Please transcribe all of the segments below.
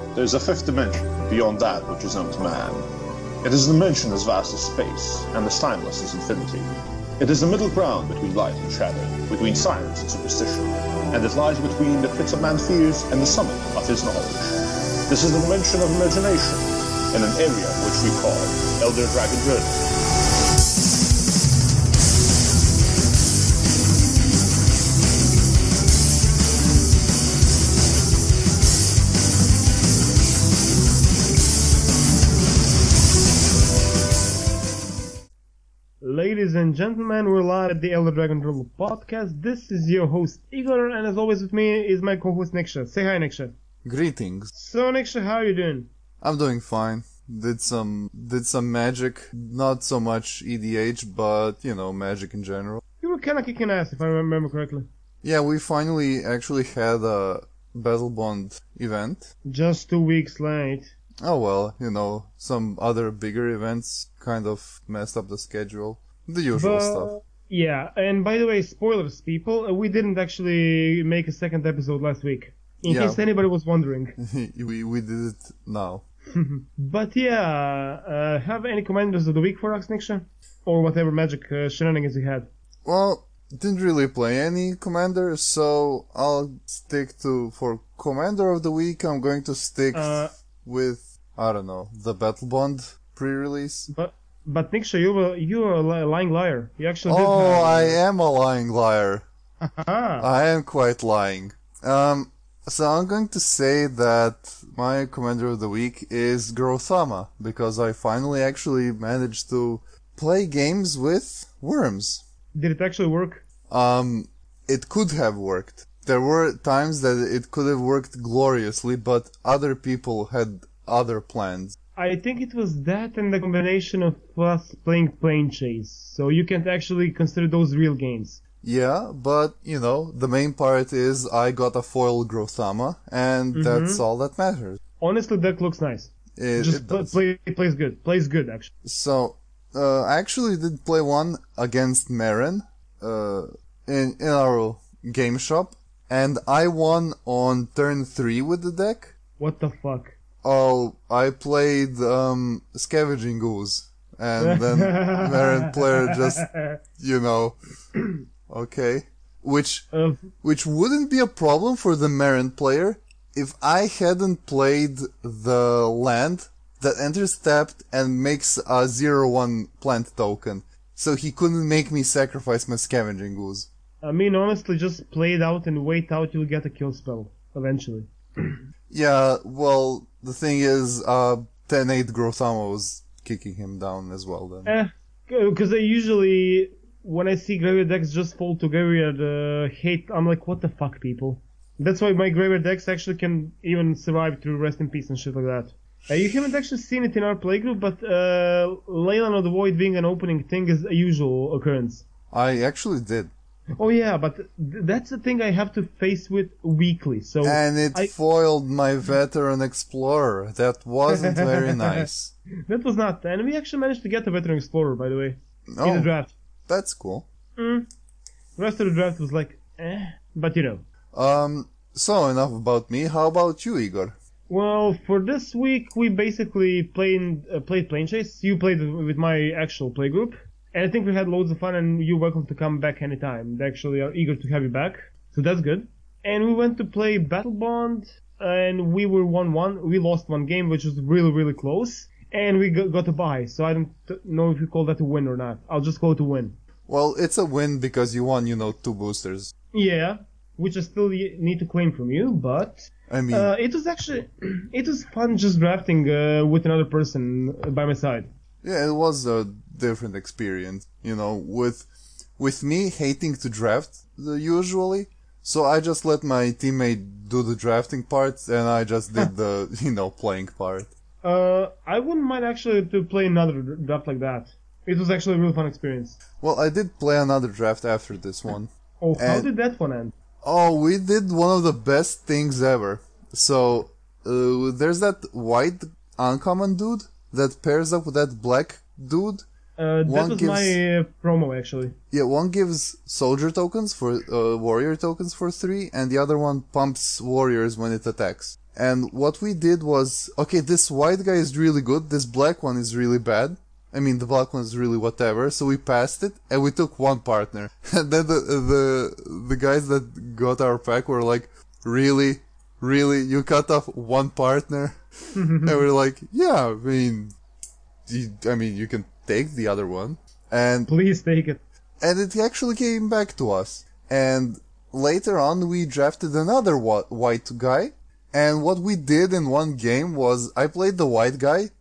There is a fifth dimension beyond that which is known to man. It is a dimension as vast as space, and as timeless as infinity. It is the middle ground between light and shadow, between science and superstition, and it lies between the pits of man's fears and the summit of his knowledge. This is the dimension of imagination, in an area which we call Elder Dragon Journey. Ladies and gentlemen, we're live at the Elder Dragon Journal podcast. This is your host Igor, and as always with me is my co-host Niksha. Say hi, Niksha. Greetings. So Niksha, how are you doing? I'm doing fine. Did some magic, not so much EDH, but magic in general. You were kinda kicking ass if I remember correctly. Yeah, we finally actually had a Battle Bond event. Just 2 weeks late. Oh well, some other bigger events kind of messed up the schedule. The usual stuff. Yeah, and by the way, spoilers, people, we didn't actually make a second episode last week. In case anybody was wondering. we did it now. But yeah, have any commanders of the week for us, Niksha? Or whatever magic shenanigans you had? Well, didn't really play any commander, so I'll stick for commander of the week. I'm going to stick with, I don't know, the Battle Bond pre-release. But Niksha, you're a lying liar. You actually did have... I am a lying liar. I am quite lying. So I'm going to say that my commander of the week is Grothama, because I finally actually managed to play games with worms. Did it actually work? It could have worked. There were times that it could have worked gloriously, but other people had other plans. I think it was that and the combination of us playing Plane Chase, so you can't actually consider those real games. Yeah, but, the main part is I got a foil Grothama, and that's all that matters. Honestly, that looks nice. It does. Plays good. Plays good, actually. So, I actually did play one against Meren, in our game shop, and I won on turn 3 with the deck. What the fuck? Oh, I played Scavenging Ooze, and then Meren player just, okay. Which wouldn't be a problem for the Meren player if I hadn't played the land that enters tapped and makes a 0/1 plant token. So he couldn't make me sacrifice my Scavenging Ooze. I mean, honestly, just play it out and wait out, you'll get a kill spell, eventually. Yeah, well, the thing is, 10-8 Grothama was kicking him down as well then. Because I usually, when I see Graveyard decks just fall to Graveyard hate, I'm like, what the fuck, people? That's why my Graveyard decks actually can even survive through Rest in Peace and shit like that. You haven't actually seen it in our playgroup, but Leyline of the Void being an opening thing is a usual occurrence. I actually did. Oh yeah, but that's the thing I have to face with weekly, so... And it foiled my Veteran Explorer. That wasn't very nice. That was not, and we actually managed to get a Veteran Explorer, by the way, in the draft. That's cool. The rest of the draft was like, but So enough about me, how about you, Igor? Well, for this week, we basically played Plane Chase. You played with my actual playgroup. And I think we had loads of fun, and you're welcome to come back anytime. They actually are eager to have you back, so that's good. And we went to play Battle Bond, and we were 1-1. We lost one game, which was really, really close, and we got a bye. So I don't know if you call that a win or not. I'll just call it a win. Well, it's a win because you won, 2 boosters. Yeah, which I still need to claim from you, but... I mean... it was fun just drafting with another person by my side. Yeah, it was a different experience, with me hating to draft usually, so I just let my teammate do the drafting part, and I just did the, playing part. I wouldn't mind actually to play another draft like that. It was actually a real fun experience. Well, I did play another draft after this one. Oh, how did that one end? Oh, we did one of the best things ever. So, there's that white uncommon dude that pairs up with that black dude. That was my promo, actually. Yeah, one gives soldier tokens for warrior tokens for 3, and the other one pumps warriors when it attacks. And what we did was, okay, this white guy is really good, this black one is really bad. I mean, the black one is really whatever, so we passed it, and we took one partner. And then the guys that got our pack were like, really? Really? You cut off one partner? And we're like, yeah, I mean, you can take the other one. And please take it. And it actually came back to us. And later on, we drafted another white guy. And what we did in one game was, I played the white guy,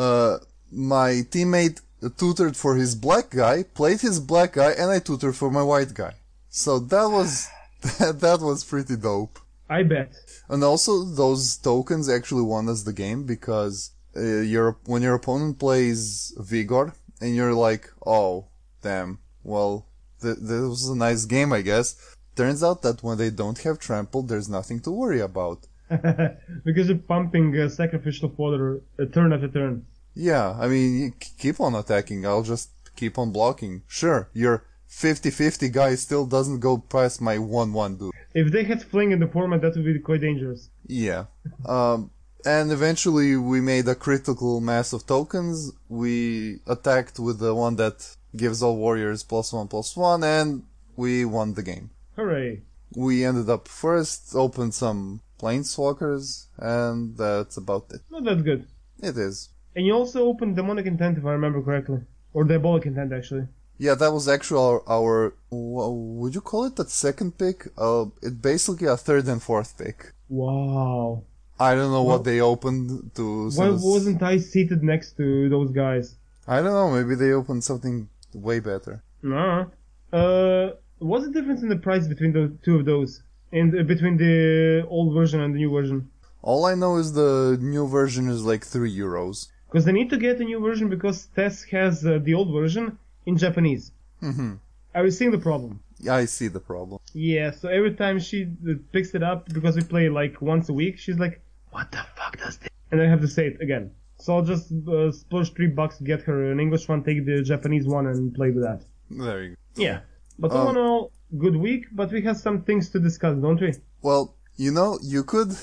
my teammate tutored for his black guy, played his black guy, and I tutored for my white guy. So that was, that was pretty dope. I bet. And also, those tokens actually won us the game, because when your opponent plays Vigor, and you're like, oh, damn, well, this was a nice game, I guess. Turns out that when they don't have trample, there's nothing to worry about. Because you're pumping sacrificial fodder turn after turn. Yeah, I mean, you keep on attacking, I'll just keep on blocking. Sure, your 50-50 guy still doesn't go past my 1-1 dude. If they had Fling in the format, that would be quite dangerous. Yeah. And eventually we made a critical mass of tokens. We attacked with the one that gives all warriors +1/+1, and we won the game. Hooray. We ended up first, opened some planeswalkers, and that's about it. No, that's good. It is. And you also opened Demonic Intent, if I remember correctly. Or Diabolic Intent, actually. Yeah, that was actually our would you call it that second pick? It's basically a third and fourth pick. Wow. I don't know what they opened to. Why wasn't I seated next to those guys? I don't know, maybe they opened something way better. No. What's the difference in the price between the two of those? Between the old version and the new version? All I know is the new version is like €3. Because they need to get a new version because Tess has the old version in Japanese. Mm-hmm. Are you seeing the problem? Yeah, I see the problem. Yeah, so every time she picks it up, because we play like once a week, she's like, what the fuck does this? And I have to say it again. So I'll just splurge $3 to get her an English one, take the Japanese one, and play with that. There you go. Yeah. But all in all, good week, but we have some things to discuss, don't we? Well, you could,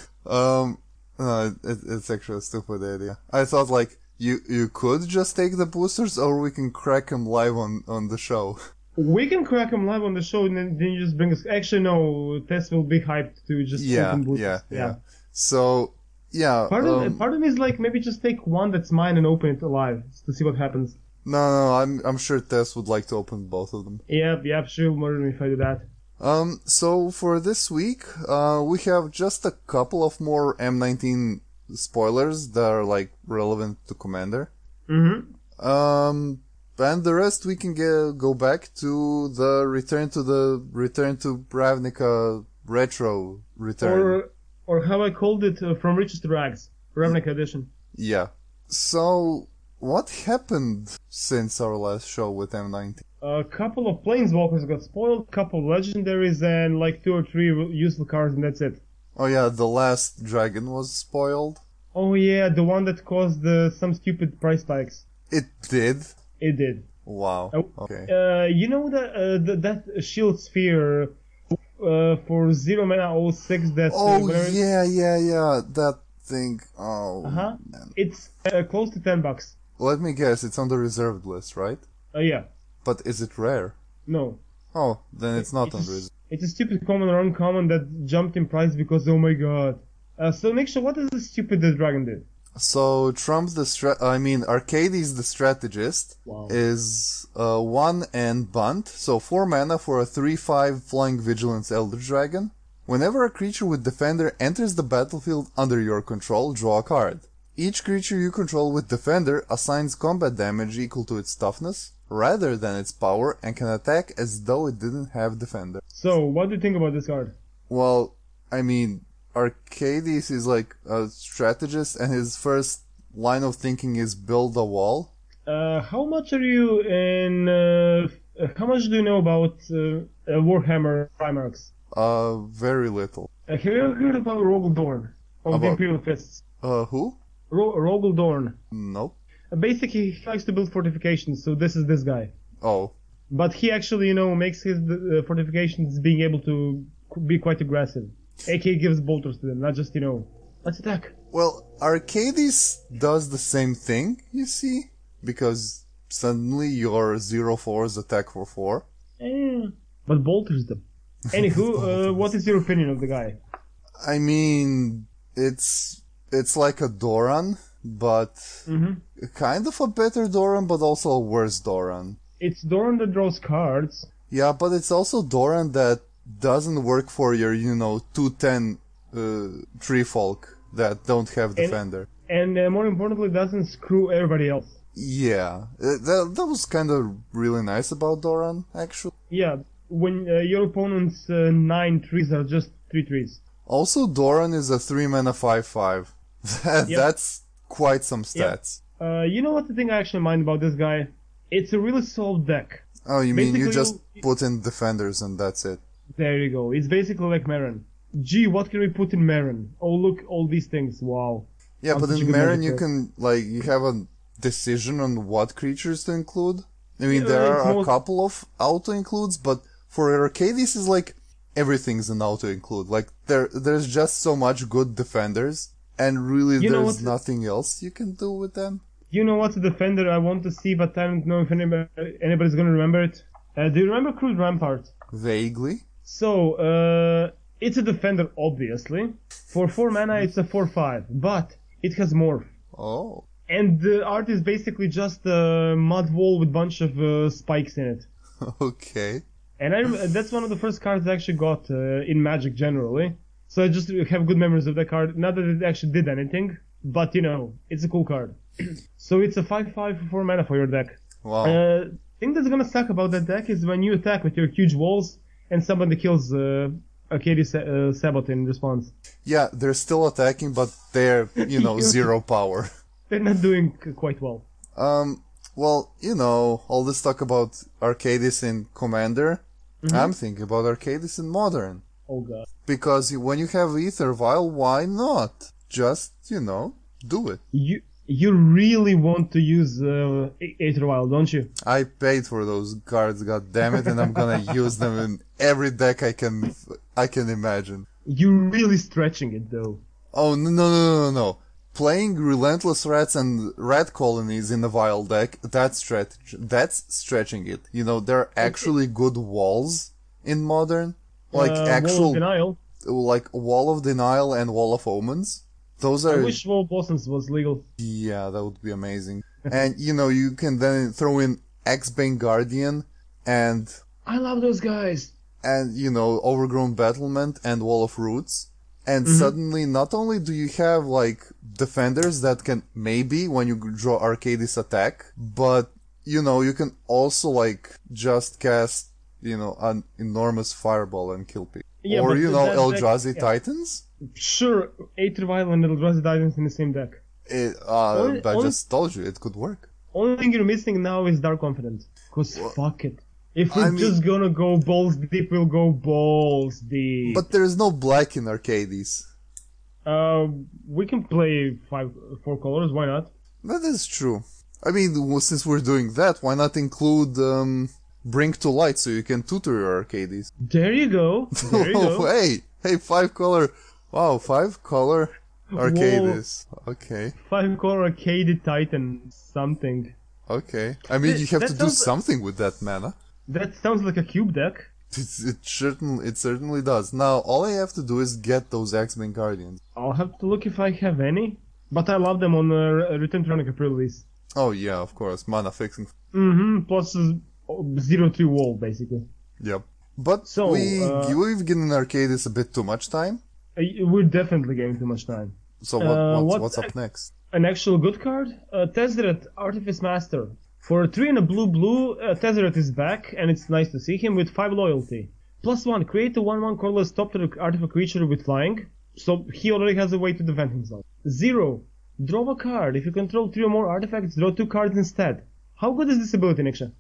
it's actually a stupid idea. I thought like, you could just take the boosters, or we can crack them live on the show. We can crack them live on the show, and then you just bring us. Actually, no, Tess will be hyped to just open boosters. Yeah. So, yeah. Part of me is like, maybe just take one that's mine and open it live to see what happens. No, I'm sure Tess would like to open both of them. Yep, she'll murder me if I do that. So for this week, we have just a couple of more M19 spoilers that are like relevant to Commander. Mm-hmm. And the rest we can go back to the return to Ravnica retro return. Or how I called it, from riches to rags, Ravnica edition. Yeah. So what happened since our last show with M19? A couple of planeswalkers got spoiled, a couple of legendaries, and like 2 or 3 useful cards, and that's it. Oh yeah, the last dragon was spoiled. Oh yeah, the one that caused some stupid price spikes. It did? It did. Wow. Okay. You know that shield sphere for 0 mana 06 that... yeah, that thing. Oh, uh-huh. Man. It's close to $10. Let me guess, it's on the reserved list, right? Yeah. But is it rare? No. Oh, then it's not on reserved. It's a stupid common or uncommon that jumped in price because, oh my god. So Niksha, what is the stupid the dragon did? So Trump's Arcades the strategist is 1 and Bunt, so 4 mana for a 3/5 Flying Vigilance Elder Dragon. Whenever a creature with Defender enters the battlefield under your control, draw a card. Each creature you control with Defender assigns combat damage equal to its toughness, rather than its power, and can attack as though it didn't have Defender. So, what do you think about this card? Well, I mean, Arcades is like a strategist, and his first line of thinking is build a wall. How much are you in... how much do you know about Warhammer Primarchs? Very little. Have you ever heard about Rogel Dorn? Of the Imperial Fists? Who? Rogel Dorn. Nope. Basically, he likes to build fortifications, so this is this guy. Oh. But he actually, makes his fortifications being able to be quite aggressive. AK gives bolters to them, not just, Let's attack. Well, Arcadis does the same thing, you see, because suddenly your 0/4s attack for 4. But bolters them. Anywho, what is your opinion of the guy? I mean, it's like a Doran, but kind of a better Doran, but also a worse Doran. It's Doran that draws cards. Yeah, but it's also Doran that doesn't work for your, 210 tree folk that don't have defender. And more importantly, doesn't screw everybody else. Yeah, that was kind of really nice about Doran, actually. Yeah, when your opponent's 9 trees are just 3 trees. Also, Doran is a 3-mana 5/5. That's quite some stats. Yep. You know what the thing I actually mind about this guy? It's a really soft deck. Oh, you mean you just put in defenders and that's it? There you go. It's basically like Meren. Gee, what can we put in Meren? Oh, look, all these things. Wow. Yeah, but in Meren you can, you have a decision on what creatures to include. I mean, there are a couple of auto-includes, but for Arcadis is like, everything's an auto-include. Like, there's just so much good defenders, and really there's nothing else you can do with them. You know what's a defender I want to see, but I don't know if anybody's gonna remember it. Do you remember Crude Rampart? Vaguely. So, it's a defender, obviously. For 4 mana, it's a 4/5, but it has Morph. Oh. And the art is basically just a mud wall with a bunch of spikes in it. Okay. And that's one of the first cards I actually got in Magic generally. So I just have good memories of that card. Not that it actually did anything, but it's a cool card. So it's a 5/5 for 4 mana for your deck. Wow. Thing that's gonna suck about that deck is when you attack with your huge walls and somebody kills Arcadis Sabot in response. Yeah, they're still attacking, but they're, 0 power. They're not doing quite well. Well, all this talk about Arcadis in Commander, I'm thinking about Arcadis in Modern. Oh god. Because when you have Aether Vial, why not? Just, do it. You really want to use Aether Vial, don't you? I paid for those cards, goddammit, and I'm gonna use them in every deck I can imagine. You're really stretching it, though. Oh, no. Playing Relentless Rats and Rat Colonies in a Vial deck, that's stretching it. There are actually good walls in Modern. Like actual... Wall of Denial. Like Wall of Denial and Wall of Omens. Those are... I wish Wall of Blossoms was legal. Yeah, that would be amazing. And, you can then throw in X-Bane Guardian and... I love those guys! And, Overgrown Battlement and Wall of Roots. And suddenly, not only do you have, defenders that can maybe, when you draw Arcadis, attack, but, you can also, just cast, an enormous fireball and kill people. Yeah, or, Eldrazi Titans? Sure, Aether Vial and Eldrazi Titans in the same deck. I just told you, it could work. Only thing you're missing now is Dark Confident. Cause fuck it. If we're just gonna go balls deep, we'll go balls deep. But there's no black in Arcadis. We can play 4 colors, why not? That is true. I mean, since we're doing that, why not include, Bring to Light so you can tutor your Arcadis? There you go. There you go. Hey, 5 color. Wow, 5 color Arcadis. Whoa. Okay. 5 color Arcaded Titan something. Okay. I mean, you have to do something with that mana. That sounds like a cube deck. It certainly does. Now, all I have to do is get those X-Men Guardians. I'll have to look if I have any. But I love them on Return to Ravnica pre-release. Oh yeah, of course. Mana fixing. Plus 0-3 wall, basically. Yep. But so, we've given Arcadis a bit too much time. We're definitely giving too much time. So what's up next? An actual good card? Tezzeret, Artifice Master. For 3 and a blue, Tezzeret is back, and it's nice to see him with 5 loyalty. +1, create a 1/1 colorless top artifact creature with flying, so he already has a way to defend himself. 0, draw a card. If you control 3 or more artifacts, draw 2 cards instead. How good is this ability, Niksha?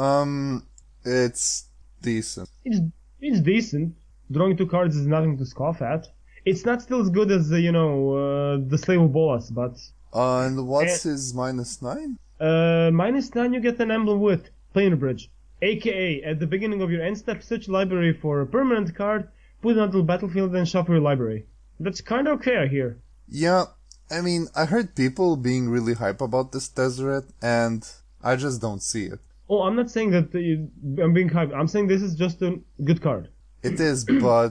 It's decent. It's decent. Drawing 2 cards is nothing to scoff at. It's not still as good as, the Slave of Bolas, but... and what's his -9? -9 you get an emblem with Planar Bridge. AKA, at the beginning of your end step, search library for a permanent card, put it onto the battlefield and shuffle your library. That's kinda okay, I hear. Yeah, I mean, I heard people being really hype about this Tezzeret, and I just don't see it. Oh, I'm not saying that I'm being hyped. I'm saying this is just a good card. It is, but,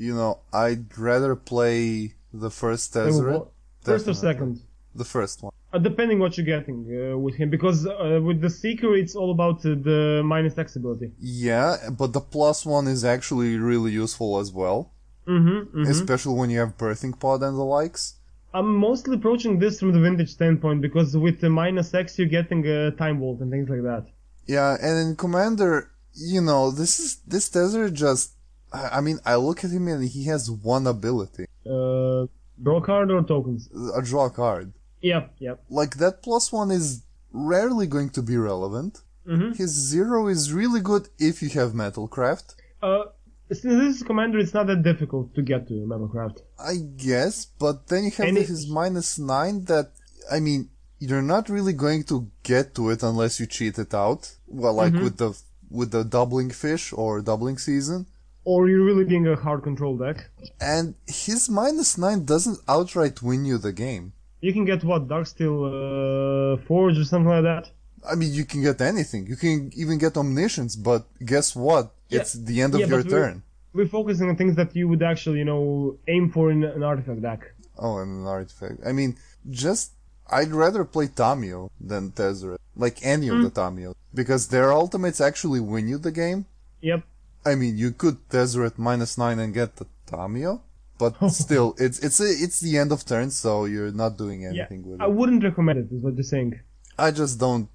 I'd rather play the first Tezzeret. First or second? The first one. Depending what you're getting with him, because with the Seeker, it's all about the minus X ability. Yeah, but the plus one is actually really useful as well. Especially when you have Birthing Pod and the likes. I'm mostly approaching this from the vintage standpoint, because with the minus X, you're getting a Time Vault and things like that. Yeah, and in Commander, this Tezzeret just... I mean, I look at him and he has one ability. Draw card or tokens? A draw card. Yep. Like, that plus one is rarely going to be relevant. His 0 is really good if you have Metalcraft. Since this is Commander, it's not that difficult to get to Metalcraft. I guess, but then you have his -9 that, I mean, you're not really going to get to it unless you cheat it out. Well, like with the doubling fish or doubling season. Or you're really being a hard control deck. And his -9 doesn't outright win you the game. You can get what, Darksteel Forge or something like that? I mean, you can get anything. You can even get Omniscience, but guess what? Yeah. It's the end of your turn. We're focusing on things that you would actually, aim for in an artifact deck. Oh, in an artifact. I mean, I'd rather play Tamiyo than Tezzeret. Like any of the Tamiyo. Because their ultimates actually win you the game. Yep. I mean, you could Tezzeret -9 and get the Tamiyo, but still, it's the end of turn, so you're not doing anything with it. I wouldn't recommend it, is what you're saying. I just don't.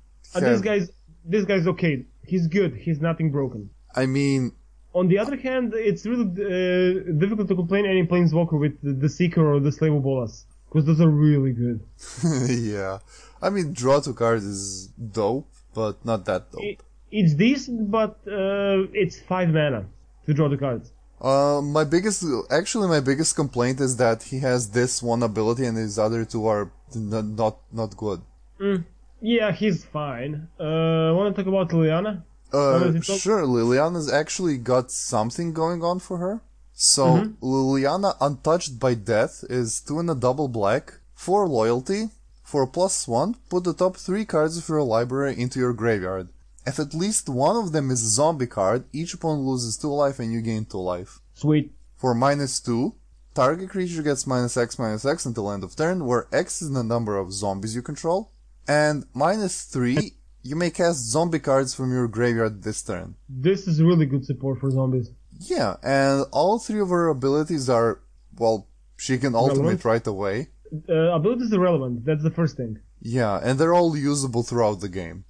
This guy's okay. He's good. He's nothing broken. I mean, on the other hand, it's really difficult to complain any Planeswalker with the Seeker or the Slave of Bolas, because those are really good. Yeah, I mean, draw 2 cards is dope, but not that dope. It's decent, but it's 5 mana to draw the cards. My biggest complaint is that he has this one ability and his other 2 are not good. Yeah, he's fine. Want to talk about Liliana? Sure, Liliana's actually got something going on for her. So, Liliana, Untouched by Death, is 2 and a double black, 4 loyalty, for +1, put the top 3 cards of your library into your graveyard. If at least one of them is a zombie card, each opponent loses 2 life and you gain 2 life. Sweet. For -2, target creature gets -X until end of turn, where X is the number of zombies you control. And -3, you may cast zombie cards from your graveyard this turn. This is really good support for zombies. Yeah, and all 3 of her abilities are, well, she can ultimate right away. Abilities are relevant, that's the first thing. Yeah, and they're all usable throughout the game.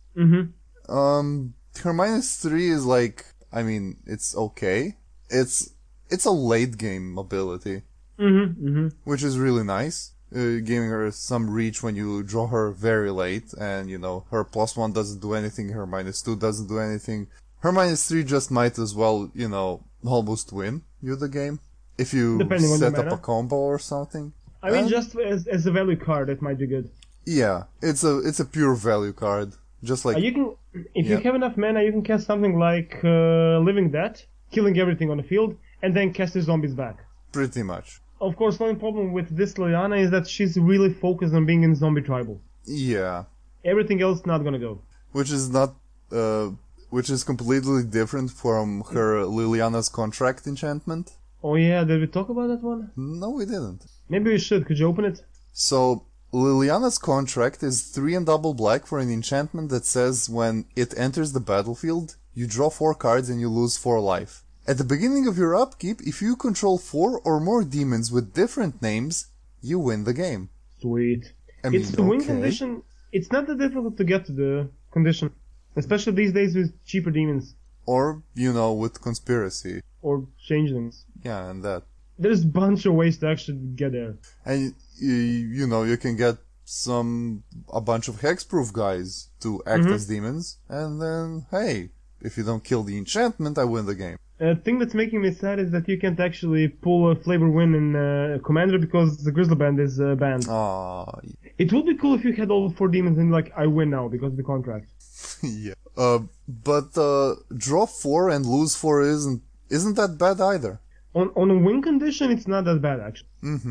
Her -3 is like, I mean, it's okay. It's a late game ability. Which is really nice. Giving her some reach when you draw her very late, and her +1 doesn't do anything, her -2 doesn't do anything. Her -3 just might as well, almost win you the game. If you set up a combo or something. I mean, just as a value card, it might be good. Yeah, it's a pure value card. Just like if you have enough mana, you can cast something like Living Dead, killing everything on the field, and then cast the zombies back. Pretty much. Of course, the only problem with this Liliana is that she's really focused on being in zombie tribal. Yeah. Everything else not gonna go. Which is completely different from her Liliana's Contract enchantment. Oh yeah, did we talk about that one? No, we didn't. Maybe we should. Could you open it? So, Liliana's Contract is 3 and double black for an enchantment that says when it enters the battlefield, you draw 4 cards and you lose 4 life. At the beginning of your upkeep, if you control 4 or more demons with different names, you win the game. Sweet. I mean, it's the win condition. It's not that difficult to get to the condition. Especially these days with cheaper demons. Or, with Conspiracy. Or Changelings. Yeah, and that. There's a bunch of ways to actually get there. And, you can get a bunch of hexproof guys to act as demons, and then, hey, if you don't kill the enchantment, I win the game. The thing that's making me sad is that you can't actually pull a flavor win in Commander because the Grizzly Band is banned. Aww. It would be cool if you had all 4 demons and I win now because of the contract. Yeah. But draw 4 and lose 4 isn't that bad either. On a win condition, it's not that bad actually.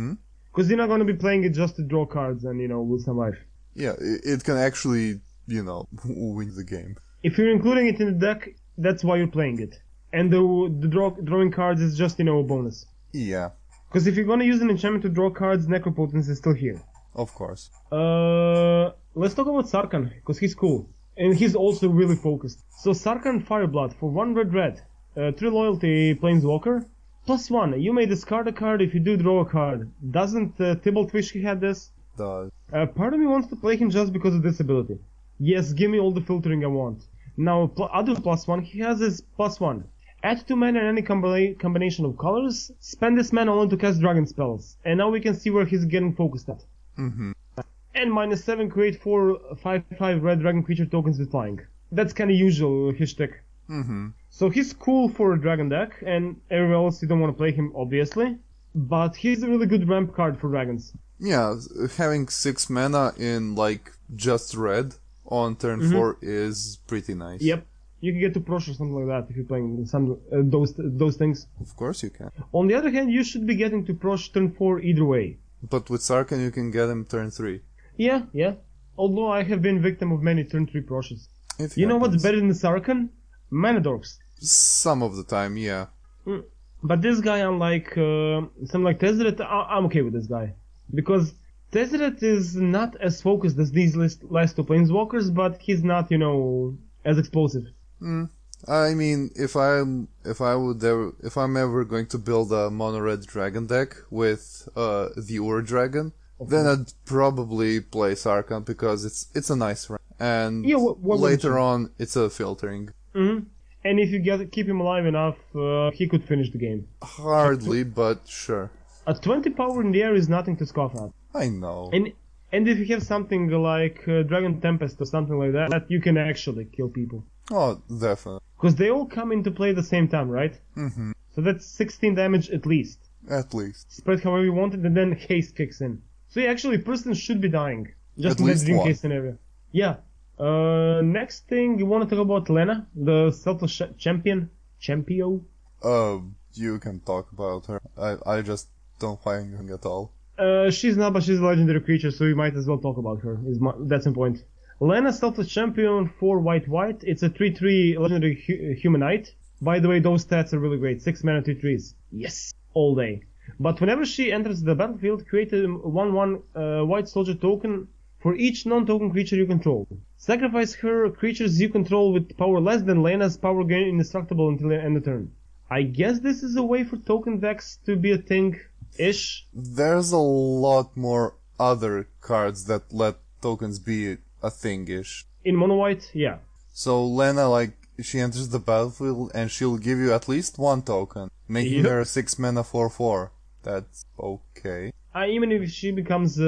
Because you're not going to be playing it just to draw cards and, lose some life. Yeah, it can actually, win the game. If you're including it in the deck, that's why you're playing it. And the drawing cards is just, a bonus. Yeah. Because if you're going to use an enchantment to draw cards, Necropotence is still here. Of course. Let's talk about Sarkhan, because he's cool. And he's also really focused. So Sarkhan Fireblood for 1 red. 3 loyalty Planeswalker. +1. You may discard a card if you do draw a card. Doesn't Tibalt wish he had this? Does. Part of me wants to play him just because of this ability. Yes, give me all the filtering I want. Now, other +1, he has his +1. Add 2 mana in any combination of colors. Spend this mana only to cast dragon spells. And now we can see where he's getting focused at. Mm-hmm. And -7, create 4 5/5 red dragon creature tokens with flying. That's kinda usual, his shtick. Mm-hmm. So he's cool for a dragon deck, and everywhere else you don't want to play him, obviously. But he's a really good ramp card for dragons. Yeah, having 6 mana in, just red on turn 4 is pretty nice. Yep. You can get to Prosh or something like that if you're playing some those things. Of course you can. On the other hand, you should be getting to Prosh turn 4 either way. But with Sarkhan you can get him turn 3. Yeah. Although I have been victim of many turn 3 Proshes. You know what's better than the Sarkhan? Mana Dorks. Some of the time, yeah. But this guy, unlike something like Tezzeret, I'm okay with this guy. Because Tezzeret is not as focused as these last 2 Planeswalkers, but he's not, as explosive. I mean, if I'm ever going to build a mono red dragon deck with the Ur Dragon, then I'd probably play Sarkhan because it's a nice rank. And later on, it's a filtering. Mm-hmm. And if you keep him alive enough, he could finish the game. Hardly, but sure. A 20 power in the air is nothing to scoff at. I know. And if you have something like Dragon Tempest or something like that, you can actually kill people. Oh, definitely. Because they all come into play at the same time, right? Mm-hmm. So that's 16 damage at least. At least. Spread however you want it, and then haste kicks in. So yeah, actually, person should be dying. Just at in that least dream one. case scenario. Yeah. Next thing, you want to talk about Lena, the Selfless Champion? Champio? You can talk about her. I just don't find her at all. She's not, but she's a legendary creature, so we might as well talk about her. That's the point. Lena, Selfless Champion, 4 white. It's a 3/3 legendary humanite. By the way, those stats are really great. 6 mana, 3/3s. Yes! All day. But whenever she enters the battlefield, create a 1/1 white soldier token for each non-token creature you control. Sacrifice her creatures you control with power less than Lena's power gain indestructible until the end of turn. I guess this is a way for token decks to be a thing-ish. There's a lot more other cards that let tokens be a thing-ish. In mono white, yeah. So Lena, she enters the battlefield and she'll give you at least 1 token, making her 6 mana 4/4. That's okay. Even if she becomes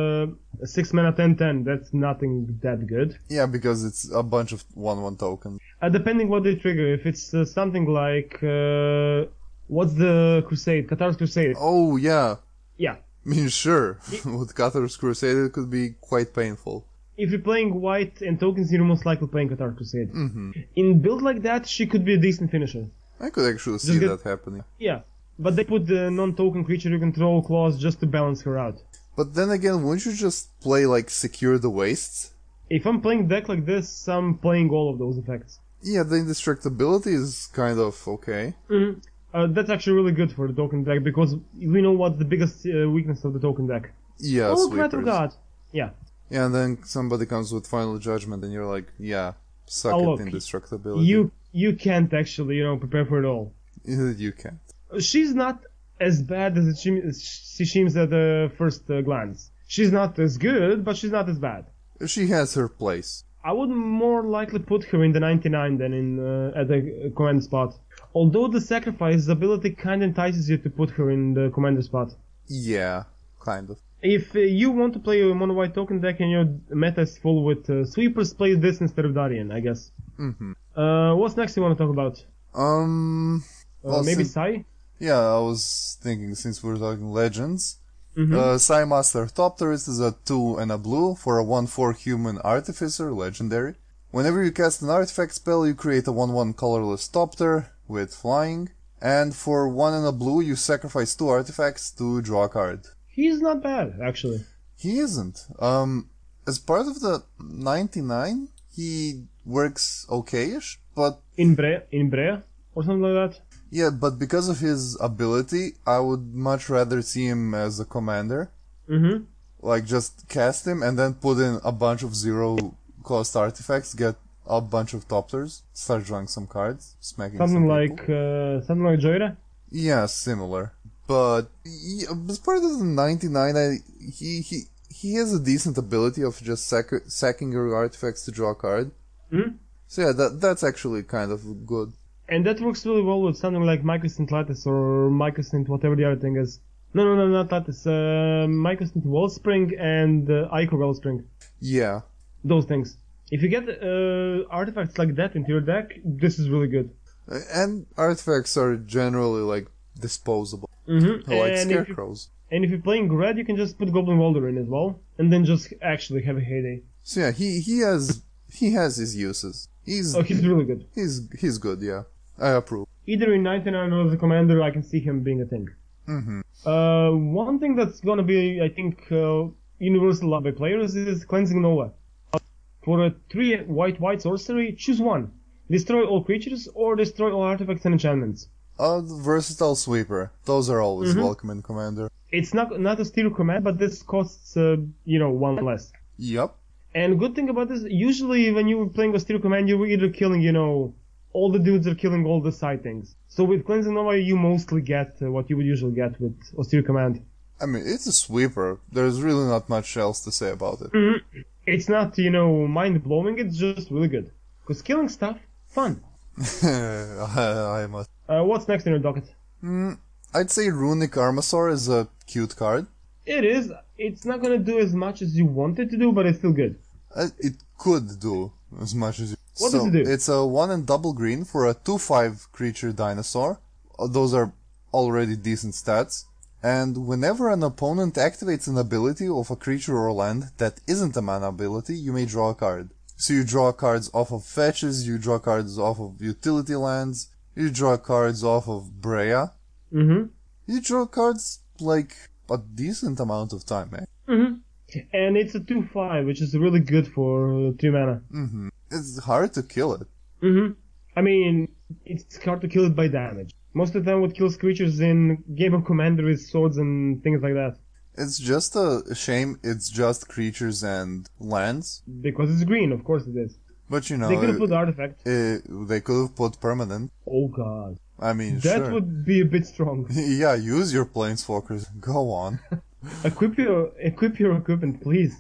6 mana 10/10, that's nothing that good. Yeah, because it's a bunch of 1/1 tokens. Depending what they trigger. If it's something like... what's the Crusade? Katar's Crusade. Oh, yeah. Yeah. I mean, sure. With Katar's Crusade, it could be quite painful. If you're playing white and tokens, you're most likely playing Katar's Crusade. Mm-hmm. In build like that, she could be a decent finisher. I could actually see that happening. Yeah. But they put the non-token creature you control clause just to balance her out. But then again, wouldn't you just play, Secure the Wastes? If I'm playing a deck like this, I'm playing all of those effects. Yeah, the indestructibility is kind of okay. Mm-hmm. That's actually really good for the token deck, because we know what's the biggest weakness of the token deck. Yeah, Sweepers. God. Yeah. Yeah, and then somebody comes with Final Judgment, and you're like, yeah, suck it, indestructibility. You can't actually, prepare for it all. You can't. She's not as bad as she seems at the first glance. She's not as good, but she's not as bad. She has her place. I would more likely put her in the 99 than at the commander spot. Although the sacrifice ability kind of entices you to put her in the commander spot. Yeah, kind of. If you want to play a mono white token deck and your meta is full with sweepers, play this instead of Darien, I guess. Mm-hmm. What's next you want to talk about? Maybe Sai? Yeah, I was thinking, since we're talking legends, Mm-hmm. Sai Master Thopterist is a 2 and a blue for a 1/4 human artificer, legendary. Whenever you cast an artifact spell, you create a 1/1 colorless Thopter with flying, and for 1 and a blue, you sacrifice 2 artifacts to draw a card. He's not bad, actually. He isn't. As part of the 99, he works okay-ish, but... In Brea? Or something like that? Yeah, but because of his ability, I would much rather see him as a commander. Mm-hmm. Like, just cast him and then put in a bunch of zero-cost artifacts, get a bunch of topplers, start drawing some cards, smacking something some people. Something like Joyra? Yeah, similar. But as part of the 99, he has a decent ability of just sacking your artifacts to draw a card. Mm-hmm. So yeah, that's actually kind of good. And that works really well with something like Mycosynth Lattice or Mycosynth whatever the other thing is. No, not Lattice. Mycosynth Wellspring and Ico Wellspring. Yeah. Those things. If you get artifacts like that into your deck, this is really good. And artifacts are generally, like, disposable. Mm-hmm. Like scarecrows. And if you're playing red, you can just put Goblin Welder in as well, and then just actually have a heyday. So yeah, he has his uses. He's really good. He's good, yeah. I approve. Either in 99 or as a commander, I can see him being a thing. Mm-hmm. One thing that's gonna be, I think, universal loved by players is Cleansing Nova. For a 3 white sorcery, choose one. Destroy all creatures or destroy all artifacts and enchantments. The Versatile Sweeper. Those are always welcome in Commander. It's not a steel command, but this costs, one less. Yep. And good thing about this, usually when you're playing a steel command, you're either killing, all the dudes are killing all the side things. So with Cleansing Nova, you mostly get what you would usually get with Austere Command. I mean, it's a sweeper. There's really not much else to say about it. Mm-hmm. It's not, mind-blowing, it's just really good. Because killing stuff, fun. I must. What's next in your docket? I'd say Runic Armasaur is a cute card. It is. It's not gonna do as much as you want it to do, but it's still good. It could do as much as you... What does it do? It's a 1 and double green for a 2/5 creature dinosaur. Those are already decent stats. And whenever an opponent activates an ability of a creature or land that isn't a mana ability, you may draw a card. So you draw cards off of fetches, you draw cards off of utility lands, you draw cards off of Brea. Mm-hmm. You draw cards, like, a decent amount of time, man. Mm-hmm. And it's a 2/5, which is really good for 3 mana. Mm-hmm. It's hard to kill it. Mm-hmm. I mean, it's hard to kill it by damage. Most of the time what kills creatures in Game of Commander is swords and things like that. It's just a shame it's just creatures and lands. Because it's green, of course it is. But they could have put artifact. They could have put permanent. Oh god. I mean, that sure. would be a bit strong. Yeah, use your planeswalkers. Go on. Equip your equipment, please.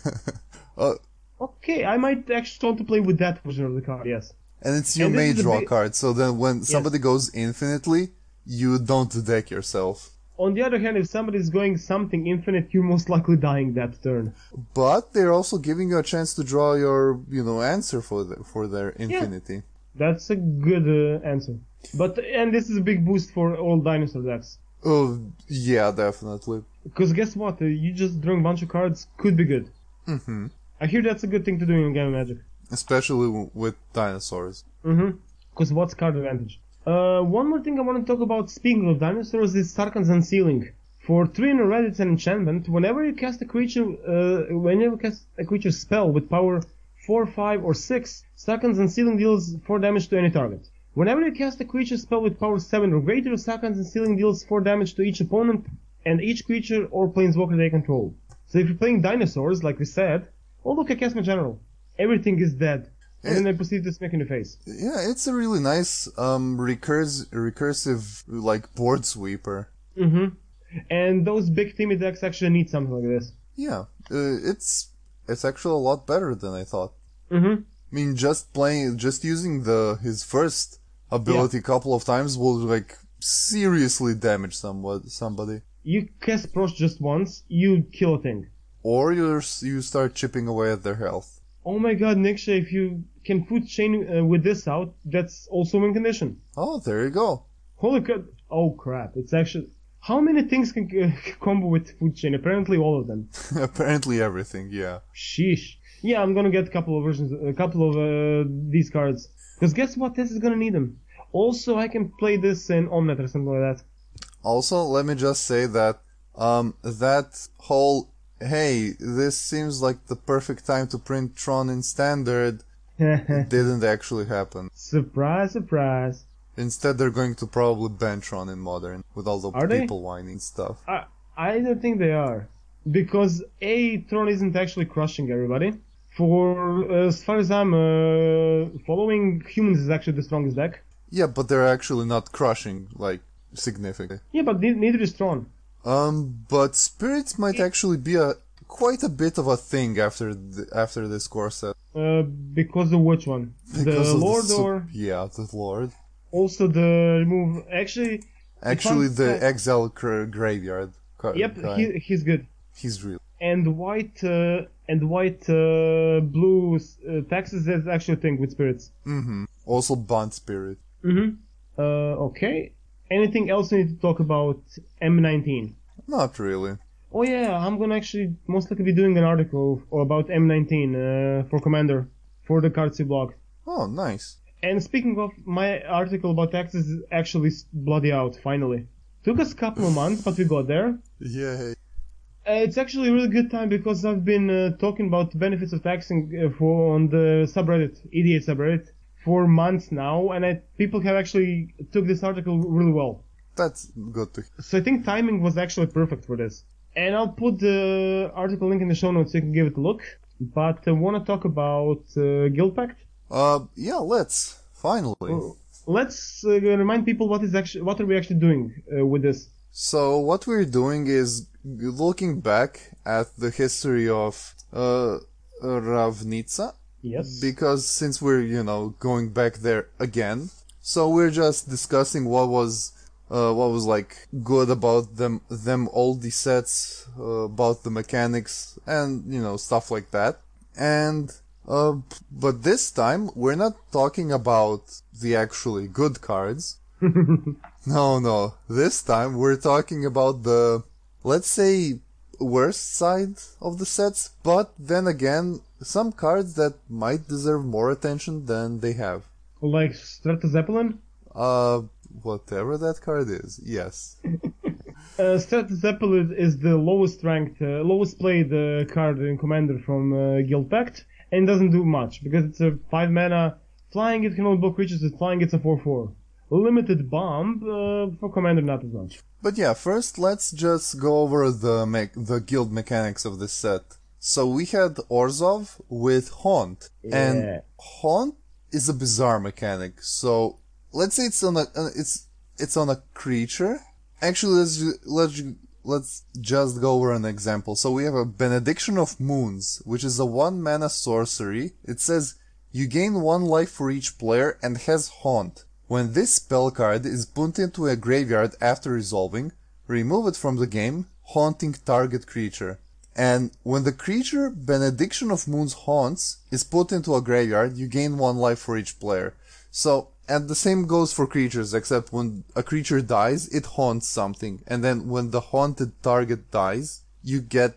Okay, I might actually want to play with that version of the card, yes. And it's you may draw card, so then when somebody goes infinitely, you don't deck yourself. On the other hand, if somebody's going something infinite, you're most likely dying that turn. But they're also giving you a chance to draw your, answer for their infinity. Yeah, that's a good answer. And this is a big boost for all dinosaur decks. Oh, yeah, definitely. Because guess what? You just drawing a bunch of cards could be good. Mm-hmm. I hear that's a good thing to do in Game of Magic. Especially with dinosaurs. Mm-hmm. Because what's card advantage? One more thing I want to talk about, speaking of dinosaurs, is Sarkhan's Unsealing. For 3 in a red, it's an enchantment. Whenever you cast a creature spell with power 4, 5, or 6, Sarkhan's Unsealing deals 4 damage to any target. Whenever you cast a creature spell with power 7 or greater, Sarkhan's Unsealing deals 4 damage to each opponent and each creature or planeswalker they control. So if you're playing dinosaurs, like we said, oh look, I cast my general. Everything is dead. And then I proceed to smack in the face. Yeah, it's a really nice recursive like board sweeper. Mm-hmm. And those big Timmy decks actually need something like this. Yeah, it's actually a lot better than I thought. Mm-hmm. I mean, just using his first ability a couple of times will like seriously damage somebody. You cast Prosh just once, you kill a thing. Or you start chipping away at their health. Oh my god, Niksha, if you can food chain with this out, that's also win condition. Oh, there you go. Holy crap. Oh crap, it's actually... How many things can combo with food chain? Apparently all of them. Apparently everything, yeah. Sheesh. Yeah, I'm gonna get a couple of these cards. Because guess what? This is gonna need them. Also, I can play this in Omnet or something like that. Also, let me just say that that whole, hey, this seems like the perfect time to print Tron in Standard, didn't actually happen. Surprise, surprise. Instead, they're going to probably ban Tron in Modern, with all the people whining stuff. I don't think they are. Because Tron isn't actually crushing everybody. As far as I'm following, Humans is actually the strongest deck. Yeah, but they're actually not crushing, like, significantly. Yeah, but neither is Tron. But Spirits might actually be quite a bit of a thing after this core set. Because of which one? Because the of Lord or? Yeah, the Lord. Also the remove, actually the Exile Graveyard. Yep, he's good. He's real. And white blue taxes is actually a thing with Spirits. Mm-hmm. Also Bond Spirit. Mm-hmm. Okay. Anything else you need to talk about M19? Not really. Oh yeah, I'm gonna actually most likely be doing an article about M19 for Commander for the Cardsi blog. Oh, nice. And speaking of, my article about taxes is actually bloody out, finally. Took us a couple of months, but we got there. Yay. It's actually a really good time because I've been talking about the benefits of taxing on the subreddit, EDH subreddit, for months now, and people have actually took this article really well. That's good to hear. So I think timing was actually perfect for this. And I'll put the article link in the show notes so you can give it a look. But I want to talk about Guild Pact. Yeah, let's. Finally. Let's remind people what are we actually doing with this. So what we're doing is looking back at the history of Ravnica. Yes. Because since we're, going back there again, so we're just discussing what was like good about them old sets, about the mechanics and, stuff like that. And, but this time we're not talking about the actually good cards. No. This time we're talking about the, let's say, worst side of the sets, but then again, some cards that might deserve more attention than they have. Like Strata Zeppelin? Whatever that card is, yes. Strata Zeppelin is the lowest ranked, lowest played card in Commander from Guild Pact, and doesn't do much, because it's a 5 mana, flying it can only block creatures, with flying it's a 4/4. Limited bomb, for Commander not as much. But yeah, first let's just go over the guild mechanics of this set. So we had Orzhov with Haunt, and Haunt is a bizarre mechanic. So let's say it's on a creature. Actually, let's just go over an example. So we have a Benediction of Moons, which is a 1 mana sorcery. It says you gain 1 life for each player and has Haunt. When this spell card is put into a graveyard after resolving, remove it from the game, haunting target creature. And when the creature Benediction of Moons haunts is put into a graveyard, you gain 1 life for each player. So, and the same goes for creatures, except when a creature dies, it haunts something. And then when the haunted target dies, you get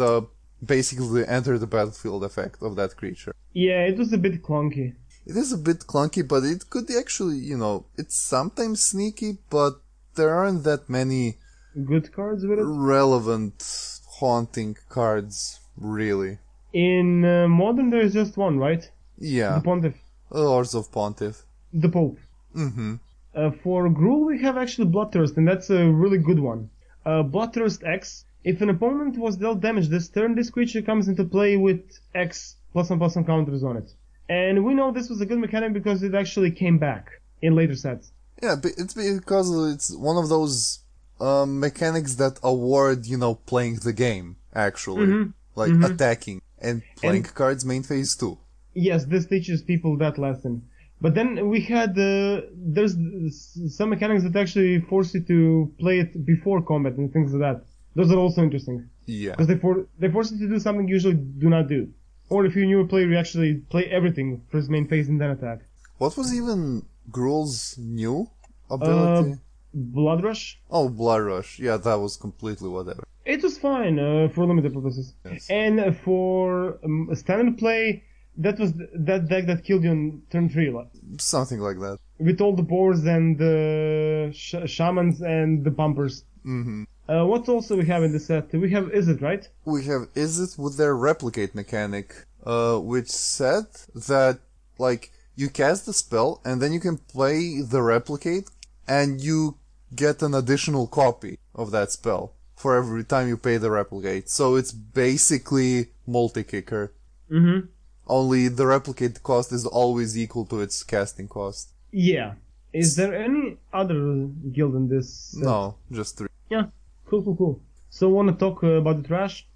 basically the enter the battlefield effect of that creature. Yeah, it was a bit clunky. It is a bit clunky, but it could actually, it's sometimes sneaky, but there aren't that many good cards with it. Relevant haunting cards, really. In Modern, there's just one, right? Yeah. The Pontiff. Orzhov Pontiff. The Pope. Mm-hmm. For Gruul, we have actually Bloodthirst, and that's a really good one. Bloodthirst X. If an opponent was dealt damage this turn, this creature comes into play with X +1/+1 counters on it. And we know this was a good mechanic because it actually came back in later sets. Yeah, but it's because it's one of those mechanics that award, playing the game, actually. Mm-hmm. Like attacking and playing cards main phase too. Yes, this teaches people that lesson. But then we had, there's some mechanics that actually force you to play it before combat and things like that. Those are also interesting. Yeah. Because they force you to do something you usually do not do. Or if you're a newer player, you actually play everything first main phase and then attack. What was even Gruul's new ability? Blood Rush. Oh, Blood Rush. Yeah, that was completely whatever. It was fine for limited purposes. Yes. And for standard play, that was that deck that killed you on turn 3. Something like that. With all the boars and the shamans and the pumpers. Mm-hmm. What also we have in the set? We have Izzet, right? We have Izzet with their replicate mechanic, which said that, like, you cast the spell and then you can play the replicate and you get an additional copy of that spell for every time you pay the replicate. So it's basically multi-kicker. Mm-hmm. Only the replicate cost is always equal to its casting cost. Yeah. Is there any other guild in this set? No, just 3. Yeah. Cool. So wanna talk about the trash?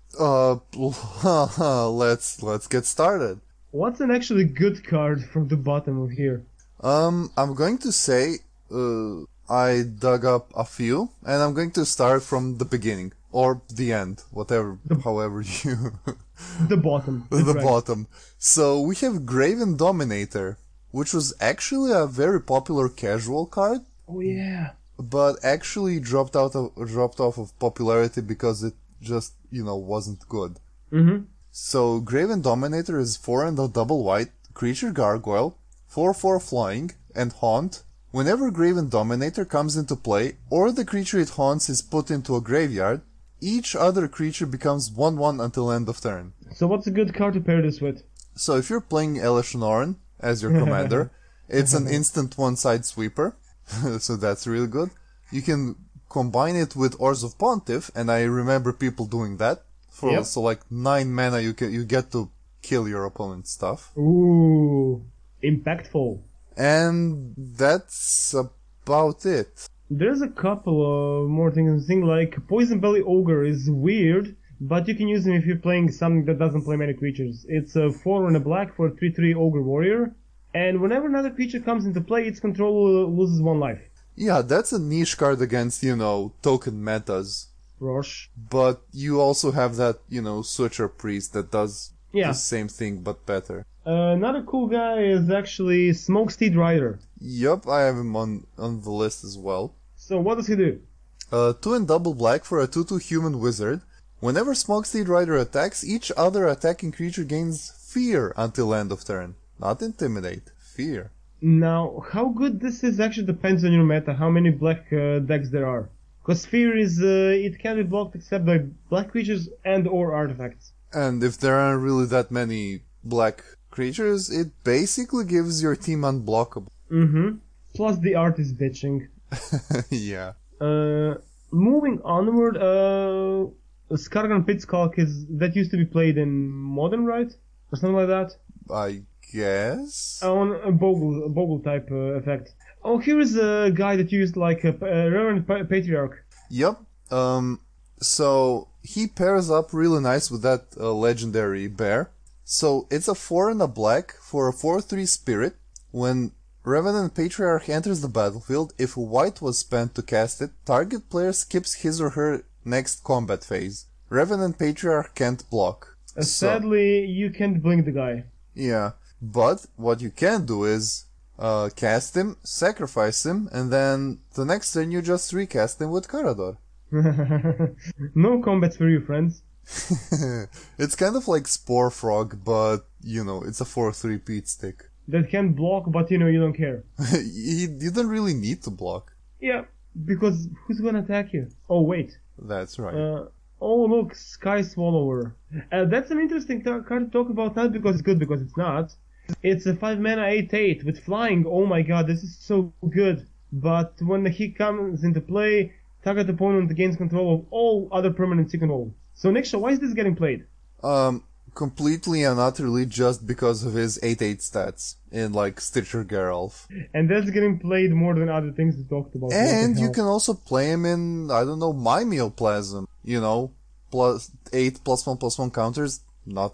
Let's get started. What's an actually good card from the bottom of here? I'm going to say, I dug up a few, and I'm going to start from the beginning. Or the end, however you... The bottom. The bottom. So we have Graven Dominator, which was actually a very popular casual card. Oh yeah. But actually dropped off of popularity because it just, wasn't good. Mm-hmm. So Graven Dominator is 4 and a double white, creature gargoyle, 4/4 flying, and haunt. Whenever Graven Dominator comes into play, or the creature it haunts is put into a graveyard, each other creature becomes 1/1 until end of turn. So what's a good card to pair this with? So if you're playing Elishnorn as your commander, it's an instant one-side sweeper, so that's really good. You can combine it with Oars of Pontiff, and I remember people doing that. So like 9 mana you get to kill your opponent's stuff. Ooh, impactful. And that's about it. There's a couple of more things. Like Poison Belly Ogre is weird, but you can use him if you're playing something that doesn't play many creatures. It's a 4 and a black for a 3/3 Ogre Warrior, and whenever another creature comes into play, its controller loses 1 life. Yeah, that's a niche card against, token metas. Rosh. But you also have that, Switcher Priest that does the same thing but better. Another cool guy is actually Smokesteed Rider. Yup, I have him on the list as well. So what does he do? 2 and double black for a 2/2 human wizard. Whenever Smokesteed Rider attacks, each other attacking creature gains fear until end of turn. Not intimidate, fear. Now, how good this is actually depends on your meta, how many black decks there are. Because fear is, it can be blocked except by black creatures and or artifacts. And if there aren't really that many black creatures, it basically gives your team unblockable. Mm-hmm. Plus the art is bitching. Yeah. Moving onward, Skargan Pitskulk that used to be played in Modern, right? Or something like that? I guess? On a Bogle type effect. Oh, here is a guy that used like a Reverend Patriarch. Yep. So he pairs up really nice with that legendary bear. So it's a 4 and a black for a 4/3 spirit. When Revenant Patriarch enters the battlefield, if white was spent to cast it, target player skips his or her next combat phase. Revenant Patriarch can't block. Sadly, you can't blink the guy. Yeah, but what you can do is cast him, sacrifice him, and then the next turn you just recast him with Karador. No combats for you, friends. It's kind of like Spore Frog, but, it's a 4/3 Pete stick. That can block, but you don't care. You don't really need to block. Yeah, because who's gonna attack you? Oh, wait. That's right. Oh, look, Sky Swallower. That's an interesting card to talk about, not because it's good, because it's not. It's a 5 mana 8/8 with flying. Oh my god, this is so good. But when he comes into play, target opponent gains control of all other permanents you control. So, Niksha, why is this getting played? Completely and utterly just because of his 8/8 stats in, Stitcher Geralf. And that's getting played more than other things we talked about. And you can also play him in, I don't know, Mimeoplasm. Plus 8 +1/+1 counters. Not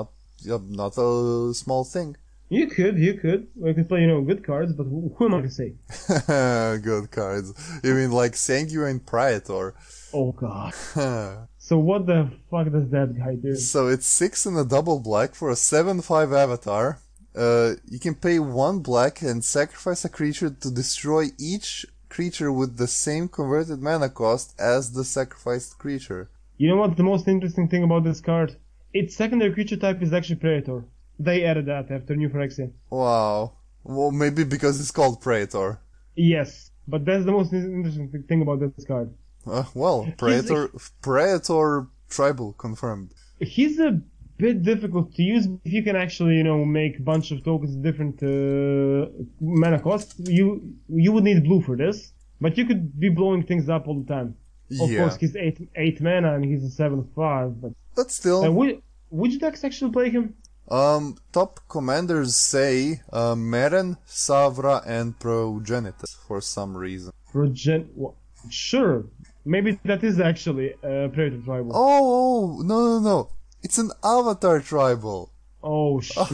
a small thing. You could. We could play, good cards, but who am I to say? Good cards. You mean like Sanguine Praetor? Oh god. So what the fuck does that guy do? So it's 6 and a double black for a 7/5 avatar. You can pay 1 black and sacrifice a creature to destroy each creature with the same converted mana cost as the sacrificed creature. You know what's the most interesting thing about this card? Its secondary creature type is actually Praetor. They added that after New Phyrexia. Wow. Well, maybe because it's called Praetor. Yes, but that's the most interesting thing about this card. Praetor Tribal confirmed. He's a bit difficult to use if you can actually, make a bunch of tokens different mana costs. You would need blue for this, but you could be blowing things up all the time. Of course, he's 8 mana and he's a 7/5, but still. Which decks actually play him? Top commanders say Meren, Savra, and Progenitus for some reason. Sure. Maybe that is actually a Praetor Tribal. Oh, no. It's an Avatar Tribal. Oh, shit.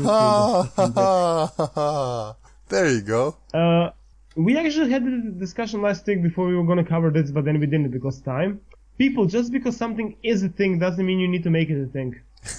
There you go. We actually had a discussion last week before we were going to cover this, but then we didn't because time. People, just because something is a thing doesn't mean you need to make it a thing.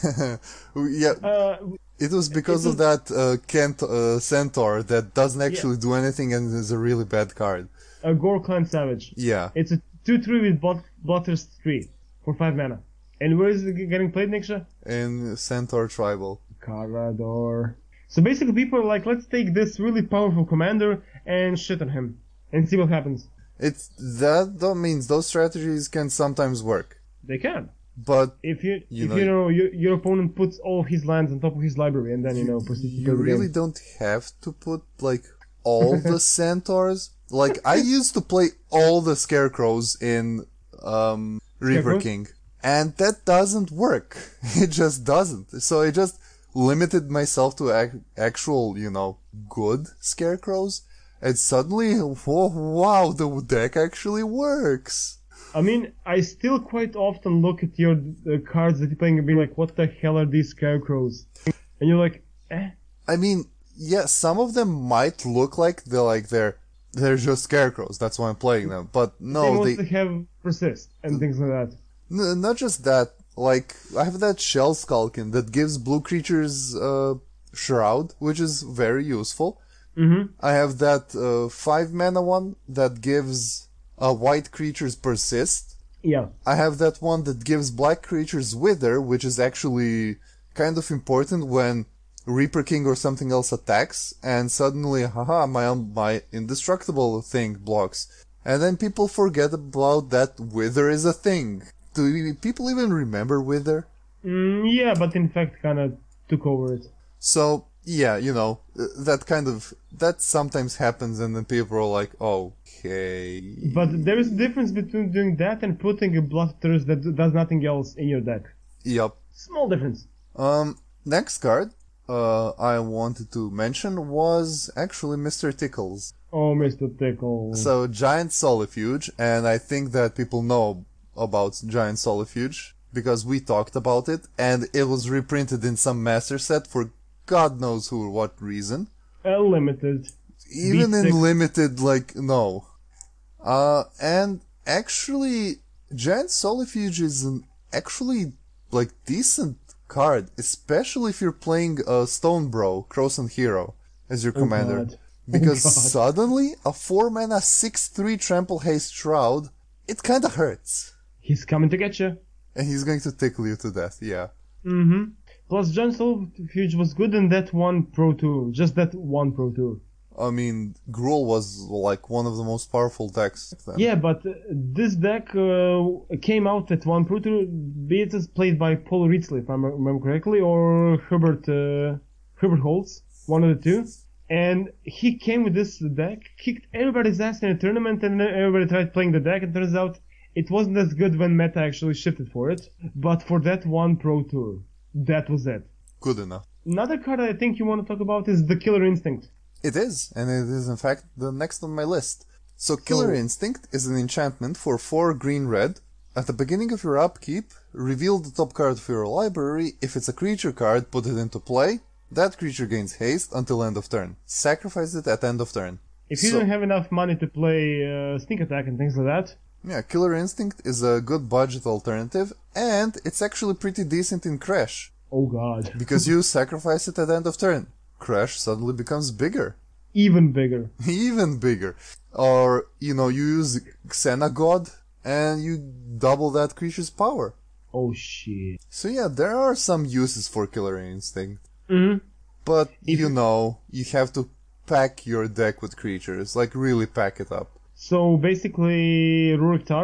It was because of that Centaur that doesn't actually do anything and is a really bad card. A Gore Clan Savage. Yeah. It's a 2/3 with Bloodthirst 3 for 5 mana. And where is it getting played, Niksha? In Centaur Tribal. Carador. So basically people are like, let's take this really powerful commander and shit on him. And see what happens. That means those strategies can sometimes work. They can. But if your opponent puts all of his lands on top of his library and then proceed to play you really don't have to put all the centaurs. I used to play all the scarecrows in Reaper King, and that doesn't work. It just doesn't. So I just limited myself to actual good scarecrows, and suddenly wow, the deck actually works. I mean, I still quite often look at your cards that you're playing and be like, what the hell are these scarecrows? And you're like, eh? I mean, yeah, some of them might look like they're just scarecrows. That's why I'm playing them. But no, they mostly have persist and things like that. Not just that. I have that Shell Skulkin that gives blue creatures Shroud, which is very useful. Mm-hmm. I have that 5 mana one that gives white creatures persist. Yeah. I have that one that gives black creatures wither, which is actually kind of important when Reaper King or something else attacks, and suddenly, my indestructible thing blocks. And then people forget about that wither is a thing. Do people even remember wither? Yeah, but in fact kind of took over it. So, yeah, that sometimes happens and then people are like, okay. But there is a difference between doing that and putting a Bloodthirst that does nothing else in your deck. Yep. Small difference. Next card I wanted to mention was actually Mr. Tickles. Oh, Mr. Tickles. So, Giant Solifuge, and I think that people know about Giant Solifuge because we talked about it, and it was reprinted in some master set for God knows what reason. Limited. Even in limited, no. And actually, Giant Solifuge is an actually, decent card, especially if you're playing Stonebro, Croson Hero, as your commander. God. Because suddenly, a 4-mana 6/3 Trample Haste Shroud, it kinda hurts. He's coming to get you. And he's going to tickle you to death, yeah. Mm-hmm. Plus, Giant Solifuge was good in that one Pro Tour. Just that one Pro Tour. I mean, Gruul was, one of the most powerful decks then. Yeah, but this deck came out at one Pro Tour, be it as played by Paul Ridsley, if I remember correctly, or Herbert Holtz, one of the two. And he came with this deck, kicked everybody's ass in a tournament, and then everybody tried playing the deck, and turns out it wasn't as good when meta actually shifted for it. But for that one Pro Tour, that was it. Good enough. Another card I think you want to talk about is the Killer Instinct. It is, and it is in fact the next on my list. So Killer Instinct is an enchantment for 4 green-red. At the beginning of your upkeep, reveal the top card of your library. If it's a creature card, put it into play. That creature gains haste until end of turn. Sacrifice it at end of turn. If you don't have enough money to play sneak attack and things like that. Yeah, Killer Instinct is a good budget alternative, and it's actually pretty decent in Crash. Oh god. Because you sacrifice it at end of turn. Crash suddenly becomes bigger. Even bigger. Even bigger. Or, you use Xenagod, and you double that creature's power. Oh shit. So yeah, there are some uses for Killer Instinct. Mm-hmm. But, you have to pack your deck with creatures. Really pack it up. So basically, Ruriktar,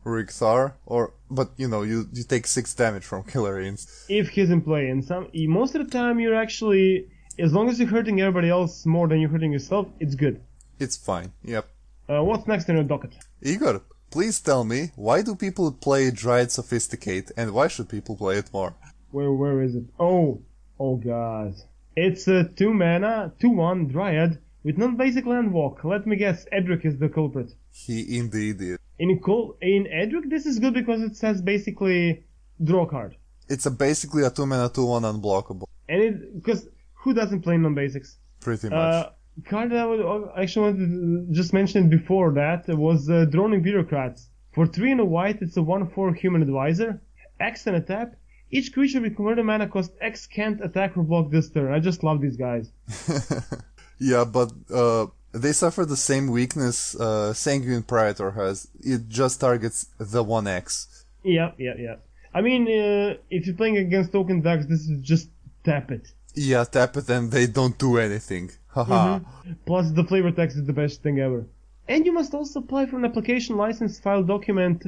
Rixar, but you take 6 damage from Killer Instinct. If he's in play, and most of the time you're actually, as long as you're hurting everybody else more than you're hurting yourself, it's good. It's fine, yep. What's next on your docket? Igor, please tell me, why do people play Dryad Sophisticate, and why should people play it more? Where is it? Oh god. It's a 2-mana, 2/1 Dryad with non-basic land walk. Let me guess, Edric is the culprit. He indeed is. In Edric, this is good because it says basically draw a card. It's basically a 2-mana 2/1 unblockable. And because who doesn't play non-basics? Pretty much. Card that I would actually wanted to just mention before that was Droning Bureaucrats. For 3 and a white, it's a 1/4 human advisor. X and a tap. Each creature with converted mana cost X can't attack or block this turn. I just love these guys. Yeah, but they suffer the same weakness Sanguine Praetor has. It just targets the 1X. Yeah. I mean, if you're playing against token decks, this is just tap it. Yeah, tap it and they don't do anything. Haha. Plus, the flavor text is the best thing ever. And you must also apply for an application license file document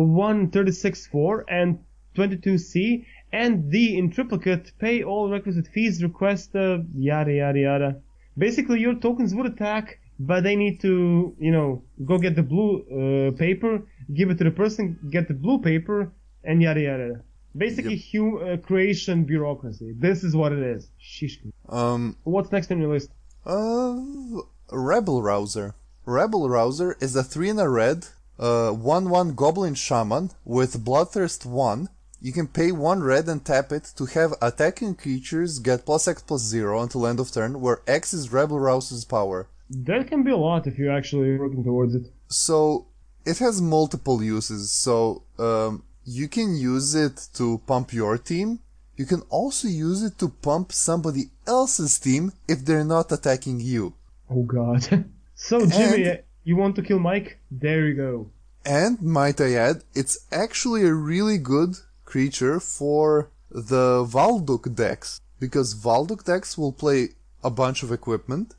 136.4 and 22C, and D in triplicate, pay all requisite fees, request yada yada yada. Basically, your tokens would attack, but they need to, go get the blue paper, give it to the person, get the blue paper, and yada yada. Basically, creation bureaucracy. This is what it is. Shish. What's next on your list? Rebel Rouser. Rebel Rouser is a 3 and a red, 1/1 Goblin Shaman with Bloodthirst 1. You can pay 1 red and tap it to have attacking creatures get +X+0 until end of turn, where X is Rebel Rouser's power. That can be a lot if you're actually working towards it. So, it has multiple uses. So, you can use it to pump your team. You can also use it to pump somebody else's team if they're not attacking you. Oh god. So, Jimmy, you want to kill Mike? There you go. And, might I add, it's actually a really good creature for the Valduk decks, because Valduk decks will play a bunch of equipment.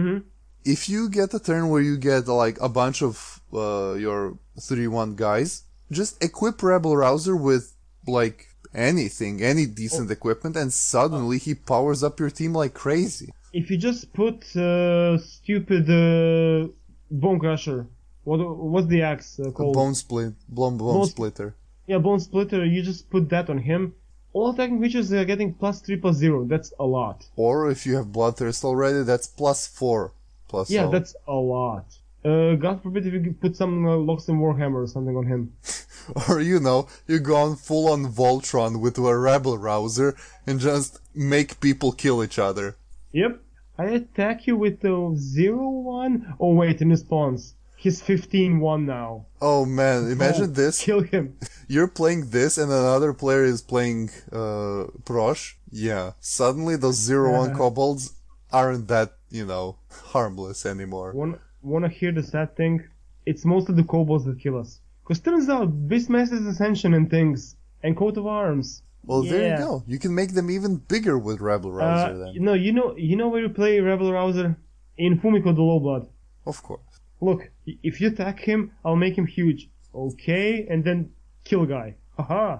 If you get a turn where you get like a bunch of your 3/1 guys, just equip Rebel Rouser with like anything, any decent equipment, and suddenly he powers up your team like crazy. If you just put stupid Bone Crusher, what's the axe called? Bone Splitter. Yeah, Bone Splitter, you just put that on him. All attacking creatures are getting +3/+0. That's a lot. Or if you have Bloodthirst already, that's +4. Yeah, that's a lot. God forbid if you put some Loxodon Warhammer or something on him. Or, you go on full-on Voltron with a Rebel Rouser and just make people kill each other. Yep. I attack you with the 0/1. Oh wait, in response. He's 15/1 now. Oh man, imagine this. Kill him. You're playing this and another player is playing Prosh. Yeah. Suddenly those 0/1 kobolds aren't that, harmless anymore. Wanna hear the sad thing? It's most of the kobolds that kill us. Cause turns out Beastmaster's Ascension and things, and Coat of Arms. Well, there you go. You can make them even bigger with Rebel Rouser then. No, you know where you play Rebel Rouser? In Fumiko the Lowblood. Of course. Look, if you attack him, I'll make him huge. Okay, and then kill guy. Haha.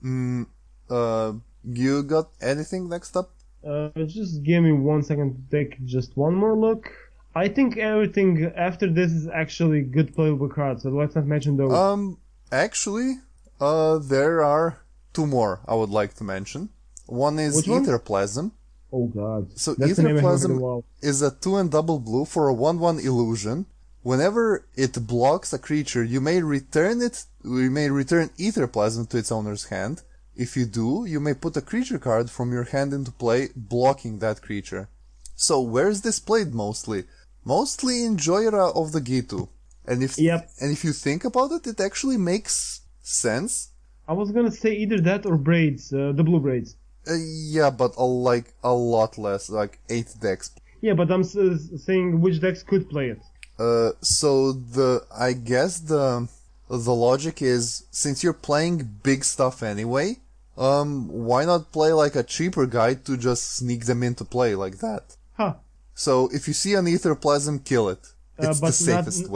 You got anything next up? Just give me 1 second to take just one more look. I think everything after this is actually good playable cards, so let's not mention those. Actually, there are 2 more I would like to mention. One is Aetherplasm. Oh god. So Aetherplasm is a 2 and double blue for a 1/1 illusion. Whenever it blocks a creature, you may return Aetherplasm to its owner's hand. If you do, you may put a creature card from your hand into play, blocking that creature. So where is this played mostly? Mostly in Jhoira of the Ghitu. And if you think about it, it actually makes sense. I was gonna say either that or Braids, the blue Braids. Yeah, but a lot less, like 8 decks. Yeah, but I'm saying which decks could play it. So I guess the logic is, since you're playing big stuff anyway, why not play like a cheaper guide to just sneak them into play like that? Huh. So if you see an Aetherplasm, kill it. It's the safest way.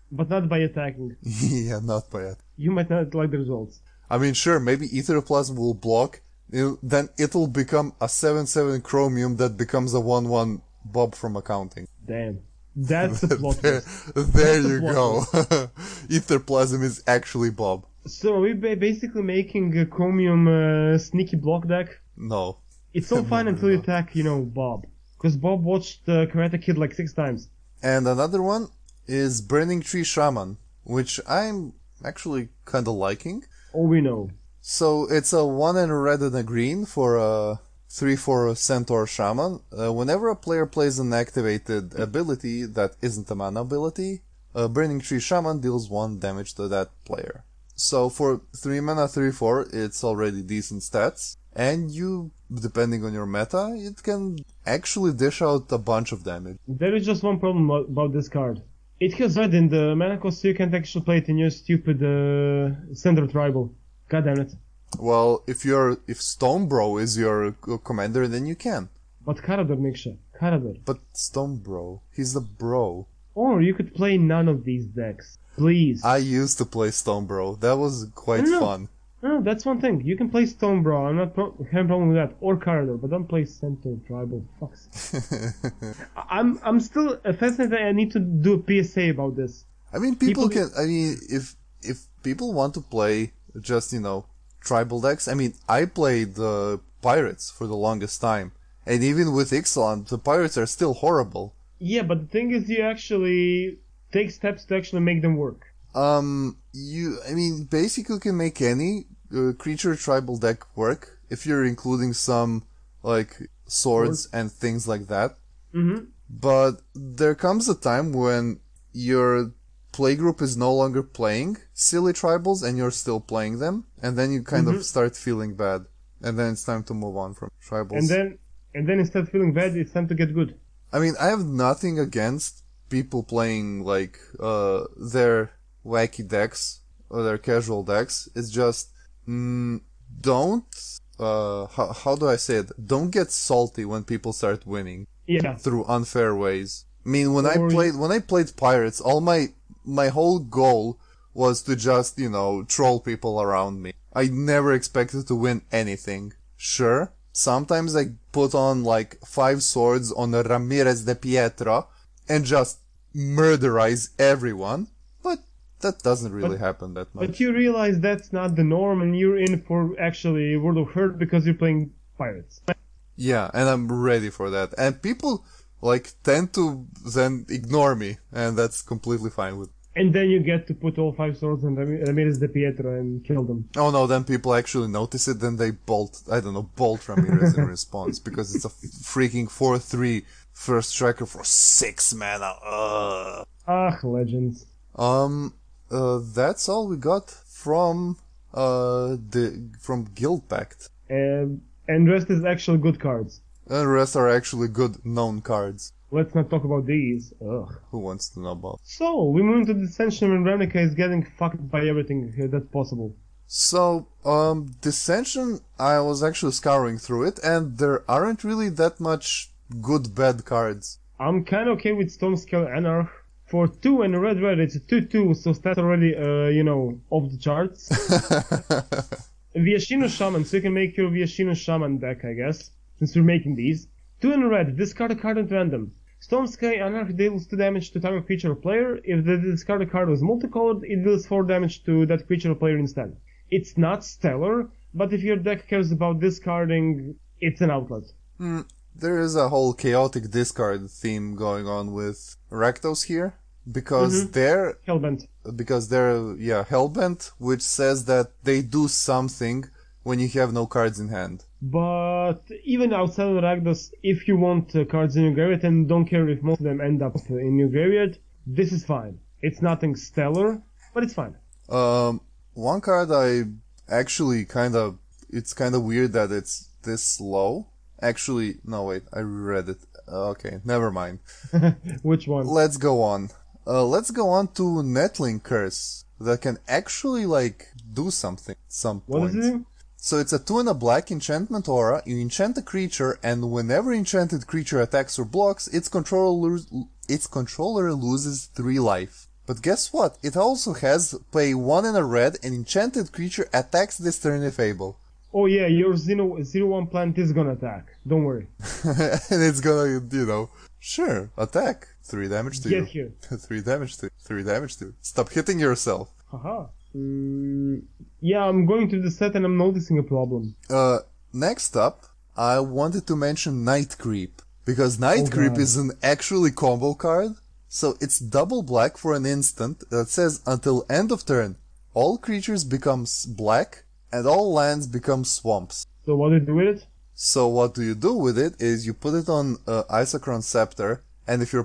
But not by attacking. Yeah, not by it. You might not like the results. I mean, sure, maybe Aetherplasm will block, then it'll become a 7/7 Chromium that becomes a 1/1 Bob from accounting. Damn. That's the plot twist. There you go. Aetherplasm is actually Bob. So are we basically making a Chromium sneaky block deck? No. It's all fine until you attack, Bob. Because Bob watched Karate Kid like 6 times. And another one is Burning Tree Shaman, which I'm actually kinda liking. Oh, we know. So it's a 1 and a red and a green for a 3/4 Centaur Shaman. Whenever a player plays an activated ability that isn't a mana ability, Burning Tree Shaman deals 1 damage to that player. So for 3 mana 3/4, it's already decent stats. And you, depending on your meta, it can actually dish out a bunch of damage. There is just one problem about this card. It has red in the mana cost, so you can't actually play it in your stupid Centaur Tribal. God damn it. Well, if Stonebro is your commander, then you can. But Karador, Niksha. Karador. But Stonebro, he's the bro. Or you could play none of these decks. Please. I used to play Stonebro. That was quite fun. No, that's one thing. You can play Stonebro. I'm not having a problem with that. Or Karador, but don't play Centaur Tribal. Fucks. I'm still fascinated. I need to do a PSA about this. I mean, if people want to play just, tribal decks, I played Pirates for the longest time. And even with Ixalan, the Pirates are still horrible. Yeah, but the thing is, you actually take steps to actually make them work. Basically you can make any creature tribal deck work if you're including some, swords and things like that. Mm-hmm. But there comes a time when your playgroup is no longer playing silly tribals and you're still playing them, and then you kind of start feeling bad. And then it's time to move on from tribals. And then instead of feeling bad, it's time to get good. I have nothing against people playing, their wacky decks or their casual decks. It's just, don't, how do I say it? Don't get salty when people start winning. Yeah. Through unfair ways. When I played Pirates, all my whole goal was to just, troll people around me. I never expected to win anything. Sure, sometimes I put on 5 swords on a Ramirez de Pietro and just murderize everyone, but that doesn't really happen that much. But you realize that's not the norm, and you're in for actually World of Hurt because you're playing Pirates. Yeah, and I'm ready for that. And people, tend to then ignore me, and that's completely fine with me. And then you get to put all 5 swords on Ramirez de Pietro and kill them. Oh no, then people actually notice it, then they bolt Ramirez in response, because it's a freaking 4/3 first striker for 6 mana. Legends. That's all we got from Guild Pact. And rest is actually good cards. And the rest are actually good known cards. Let's not talk about these. Ugh. Who wants to know about? So, we move into Dissension when Ravnica is getting fucked by everything that's possible. So, Dissension, I was actually scouring through it, and there aren't really that much good bad cards. I'm kinda okay with Stormscale Anarch. For 2 and red, it's a 2/2, so stats already, off the charts. Viashino Shaman, so you can make your Viashino Shaman deck, I guess, since we're making these. 2 and red, discard a card at random. Stormsky Anarch deals 2 damage to target creature or player. If the discarded card was multicolored, it deals 4 damage to that creature or player instead. It's not stellar, but if your deck cares about discarding, it's an outlet. There is a whole chaotic discard theme going on with Rakdos here, because they're Hellbent. Hellbent, which says that they do something when you have no cards in hand. But even outside of Rakdos, if you want cards in your graveyard and don't care if most of them end up in your graveyard, this is fine. It's nothing stellar, but it's fine. One card I actually it's kind of weird that it's this low. Actually, no wait, I read it. Okay, never mind. Which one? Let's go on. Let's go on to Nettling Curse that can actually do something at some point. What is it? So it's a 2 and a black enchantment aura. You enchant a creature, and whenever enchanted creature attacks or blocks, its controller loses 3 life. But guess what? It also has pay 1 and a red, an enchanted creature attacks this turn if able. Oh yeah, your 0/1 plant is gonna attack. Don't worry. And it's gonna, sure, attack. 3 damage to you. Get here. 3 damage to you. 3 damage to you. Stop hitting yourself. Haha. Yeah, I'm going through the set and I'm noticing a problem. Next up, I wanted to mention Night Creep. Because Night Creep is an actually combo card. So it's double black for an instant that says until end of turn, all creatures become black and all lands become swamps. So what do you do with it? So what do you do with it is you put it on Isochron Scepter, and if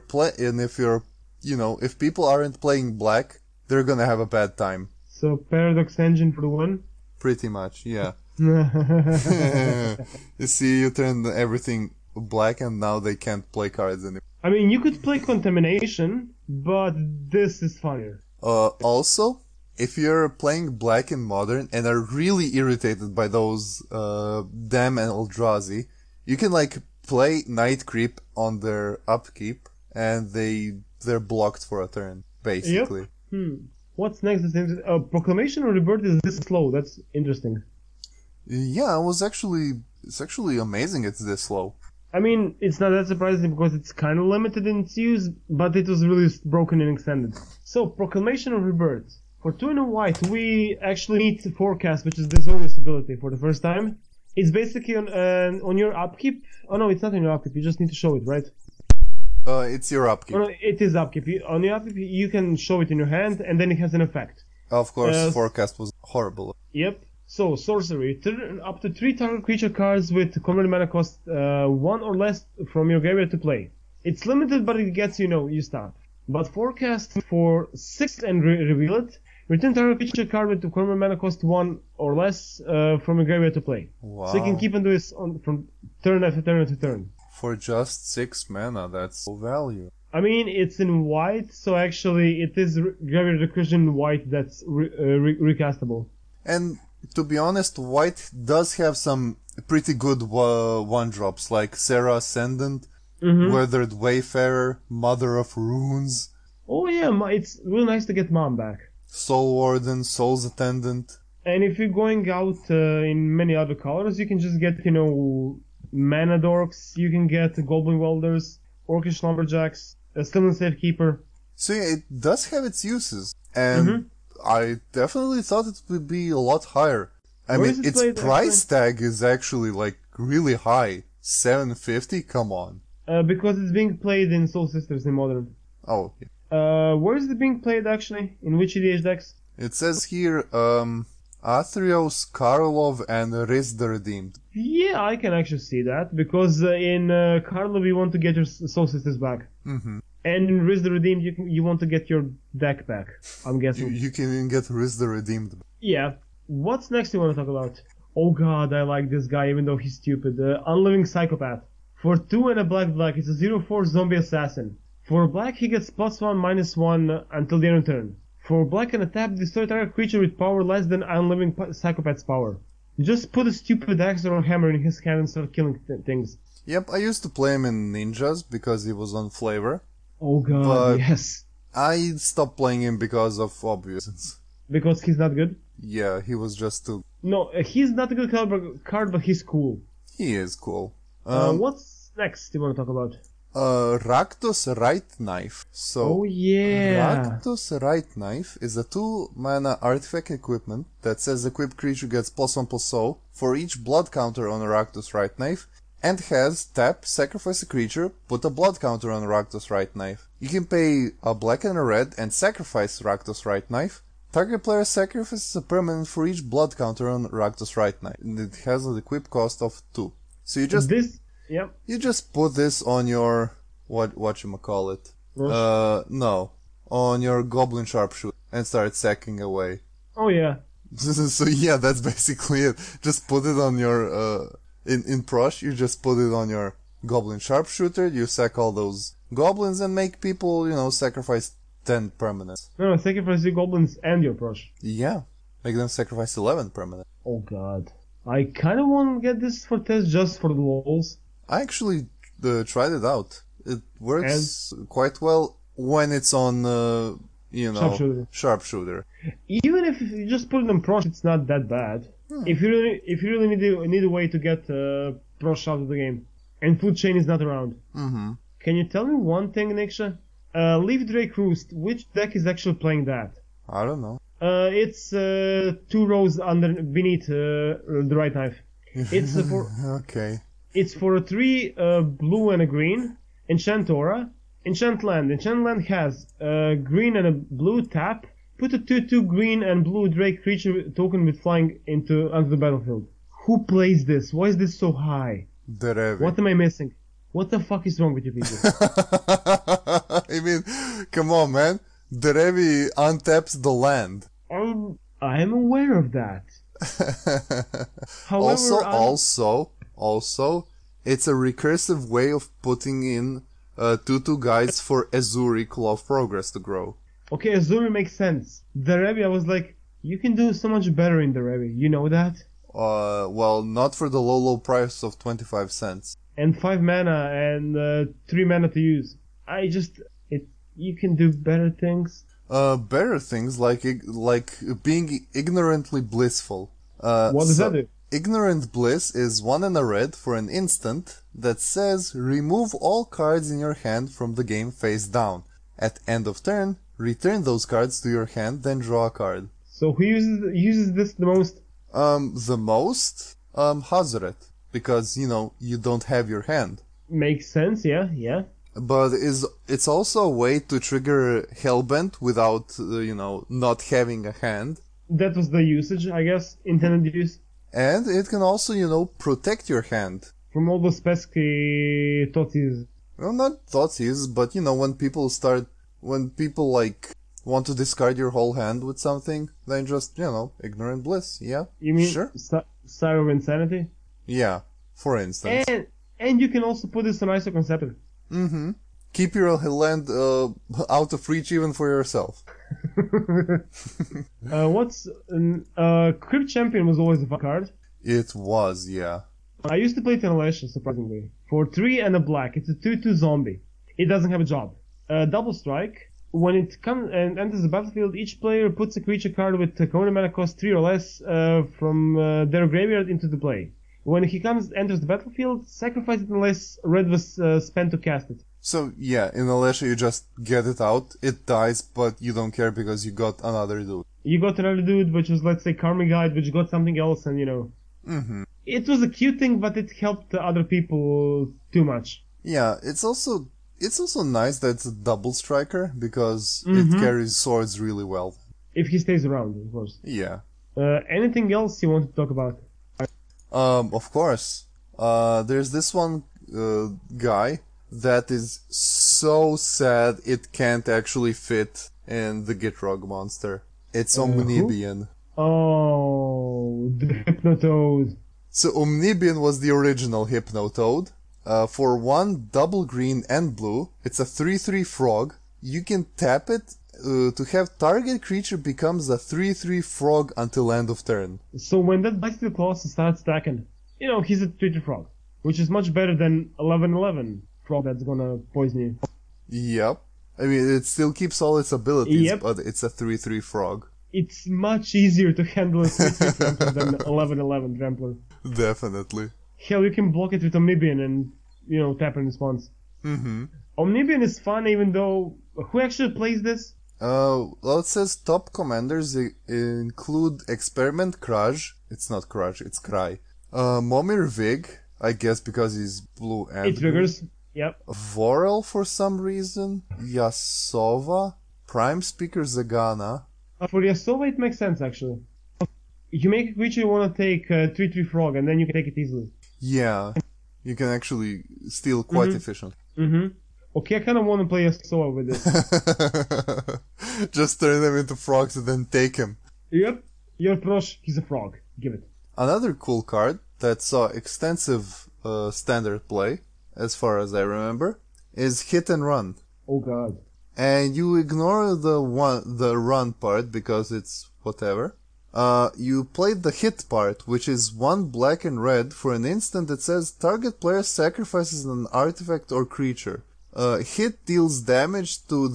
people aren't playing black, they're gonna have a bad time. So Paradox Engine for the win? Pretty much, yeah. You see, you turn everything black and now they can't play cards anymore. I mean, you could play Contamination, but this is funnier. Also, if you're playing black in Modern and are really irritated by those Dem and Eldrazi, you can play Night Creep on their upkeep and they're blocked for a turn, basically. Yep. What's next? Proclamation or Rebirth is this slow. That's interesting. Yeah, it's actually amazing it's this slow. I mean, it's not that surprising because it's kind of limited in its use, but it was really broken and extended. So, Proclamation of Rebirth. For 2 and a white, we actually need Forecast, which is Dishonest ability for the first time. It's basically on your upkeep. Oh no, it's not on your upkeep, you just need to show it, right? It's your upkeep. Oh, no, it is upkeep. On your upkeep, you can show it in your hand, and then it has an effect. Of course, Forecast was horrible. Yep. So, sorcery. Turn up to 3 target creature cards with converted mana cost 1 or less from your graveyard to play. It's limited, but it gets you start. But Forecast for 6 and reveal it. Return target creature card with converted mana cost 1 or less from your graveyard to play. Wow. So you can keep on doing this from turn after turn after turn. For just 6 mana, that's low value. I mean, it's in white, so actually it is graveyard recursion white that's recastable. And to be honest, white does have some pretty good one-drops, like Serra Ascendant, Weathered Wayfarer, Mother of Runes. Oh yeah, it's really nice to get Mom back. Soul Warden, Soul's Attendant. And if you're going out in many other colors, you can just get, Mana Dorks, you can get Goblin Welders, Orcish Lumberjacks, Stillman Safekeeper. So yeah, it does have its uses. And I definitely thought it would be a lot higher. I mean, its price tag is actually really high. $750? Come on. Because it's being played in Soul Sisters in Modern. Oh, yeah. Where is it being played actually? In which EDH decks? It says here, Athreos, Karlov, and Riz the Redeemed. Yeah, I can actually see that, because in Karlov you want to get your Soul Sisters back. Mm-hmm. And in Riz the Redeemed you want to get your deck back, I'm guessing. You can even get Riz the Redeemed. Yeah. What's next you want to talk about? Oh god, I like this guy even though he's stupid. Unliving Psychopath. For 2 and a black, it's a 0/4 zombie assassin. For black, he gets +1/-1 until the end of turn. For black and a tap, destroy target creature with power less than Unliving Psychopath's power. Just put a stupid axe or hammer in his hand and start killing things. Yep, I used to play him in Ninjas because he was on flavor. Oh god, yes. I stopped playing him because of obvious reasons. Because he's not good? Yeah, he was just too... No, he's not a good card, but he's cool. He is cool. What's next you want to talk about? Rakdos Right Knife. So, oh yeah! Rakdos Right Knife is a 2-mana artifact equipment that says equipped creature gets +1/+0 for each blood counter on a Rakdos Right Knife, and has tap, sacrifice a creature, put a blood counter on a Rakdos Right Knife. You can pay a black and a red and sacrifice Rakdos Right Knife. Target player sacrifices a permanent for each blood counter on Rakdos Right Knife, and it has an equip cost of 2. So you just... Yep. You just put this on your whatchamacallit. No. On your Goblin Sharpshooter and start sacking away. Oh yeah. So yeah, that's basically it. Just put it on your in Prosh, you just put it on your Goblin Sharpshooter, you sack all those goblins and make people, sacrifice 10 permanents. No, sacrifice your goblins and your Prosh. Yeah. Make them sacrifice 11 permanents. Oh god. I kinda wanna get this for test just for the lols. I actually tried it out. It works quite well when it's on, sharpshooter. Even if you just put it on Prosh, it's not that bad. If you really need a way to get Prosh out of the game, and Food Chain is not around. Mm-hmm. Can you tell me one thing, Niksha? Leaf Drake Roost, which deck is actually playing that? I don't know. It's 2 rows beneath the right knife. It's for okay. It's for a 3 blue and a green. Enchant Aura. Enchant Land. Enchant Land has a green and a blue tap. Put a 2/2 green and blue Drake creature token with flying onto the battlefield. Who plays this? Why is this so high? Derevi. What am I missing? What the fuck is wrong with you people? I mean, come on, man. Derevi untaps the land. I am aware of that. However, also, it's a recursive way of putting in 2/2 guys for Azuri Claw of Progress to grow. Okay, Azuri makes sense. Derevi, I was like, you can do so much better in Derevi. You know that? Well, not for the low price of 25 cents. And 5 mana and 3 mana to use. You can do better things. Better things like being ignorantly blissful. What does that do? Ignorant Bliss is 1 and a red for an instant that says remove all cards in your hand from the game face down. At end of turn, return those cards to your hand, then draw a card. So who uses this the most? The most? Hazoret. Because, you don't have your hand. Makes sense, yeah. But it's also a way to trigger Hellbent without, not having a hand. That was the usage, I guess, intended use. And it can also, protect your hand. From all those pesky Totsis. Well, not Totsis, but, when people, want to discard your whole hand with something, then just, Ignorant Bliss, yeah. You mean sure. Sire of Insanity? Yeah, for instance. And you can also put this on ISO Conceptor. Mm-hmm. Keep your land out of reach even for yourself. Crypt Champion was always a fun card. It was, yeah. I used to play it in Alesha, surprisingly. For 3 and a black, it's a 2/2 zombie. It doesn't have a job. Double strike. When it comes and enters the battlefield, each player puts a creature card with a common mana cost 3 or less from their graveyard into the play. When he enters the battlefield, sacrifice it unless red was spent to cast it. So, yeah, in Alesha you just get it out, it dies, but you don't care because you got another dude. You got another dude, which was, let's say, Karmic Guide, which got something else, and Mm-hmm. It was a cute thing, but it helped the other people too much. Yeah, it's also nice that it's a double striker, because it carries swords really well. If he stays around, of course. Yeah. Anything else you want to talk about? Of course. There's this one guy that is so sad it can't actually fit in the Gitrog monster. It's Omnibian. Oh, the Hypnotoad. So Omnibian was the original Hypnotoad. For 1 double green and blue, it's a 3/3 frog. You can tap it to have target creature becomes a 3/3 frog until end of turn. So when that Bicycle Claws starts stacking, he's a 3/3 frog, which is much better than 11/11 frog that's gonna poison you. Yep. I mean, it still keeps all its abilities, but it's a 3/3 frog. It's much easier to handle a 3/3 Trampler than 11/11 Trampler. Definitely. Hell, you can block it with Omnibian and, tap in response. Mm-hmm. Omnibian is fun, even though... Who actually plays this? Well, it says top commanders include Experiment Kraj. It's not Kraj, it's Cry. Momir Vig, I guess because he's blue and It triggers, yep. Vorel for some reason. Yasova. Prime Speaker Zagana. For Yasova, it makes sense, actually. You make a creature you want to take 3/3 frog, and then you can take it easily. Yeah, you can actually steal quite efficient. Mm-hmm. Okay, I kind of want to play Yasova with this. Just turn them into frogs and then take him. Yep. Your Prosh, he's a frog. Give it. Another cool card that saw extensive standard play, as far as I remember, is Hit and Run. Oh god. And you ignore the run part because it's whatever. You played the hit part, which is 1 black and red for an instant that says target player sacrifices an artifact or creature. Hit deals damage to that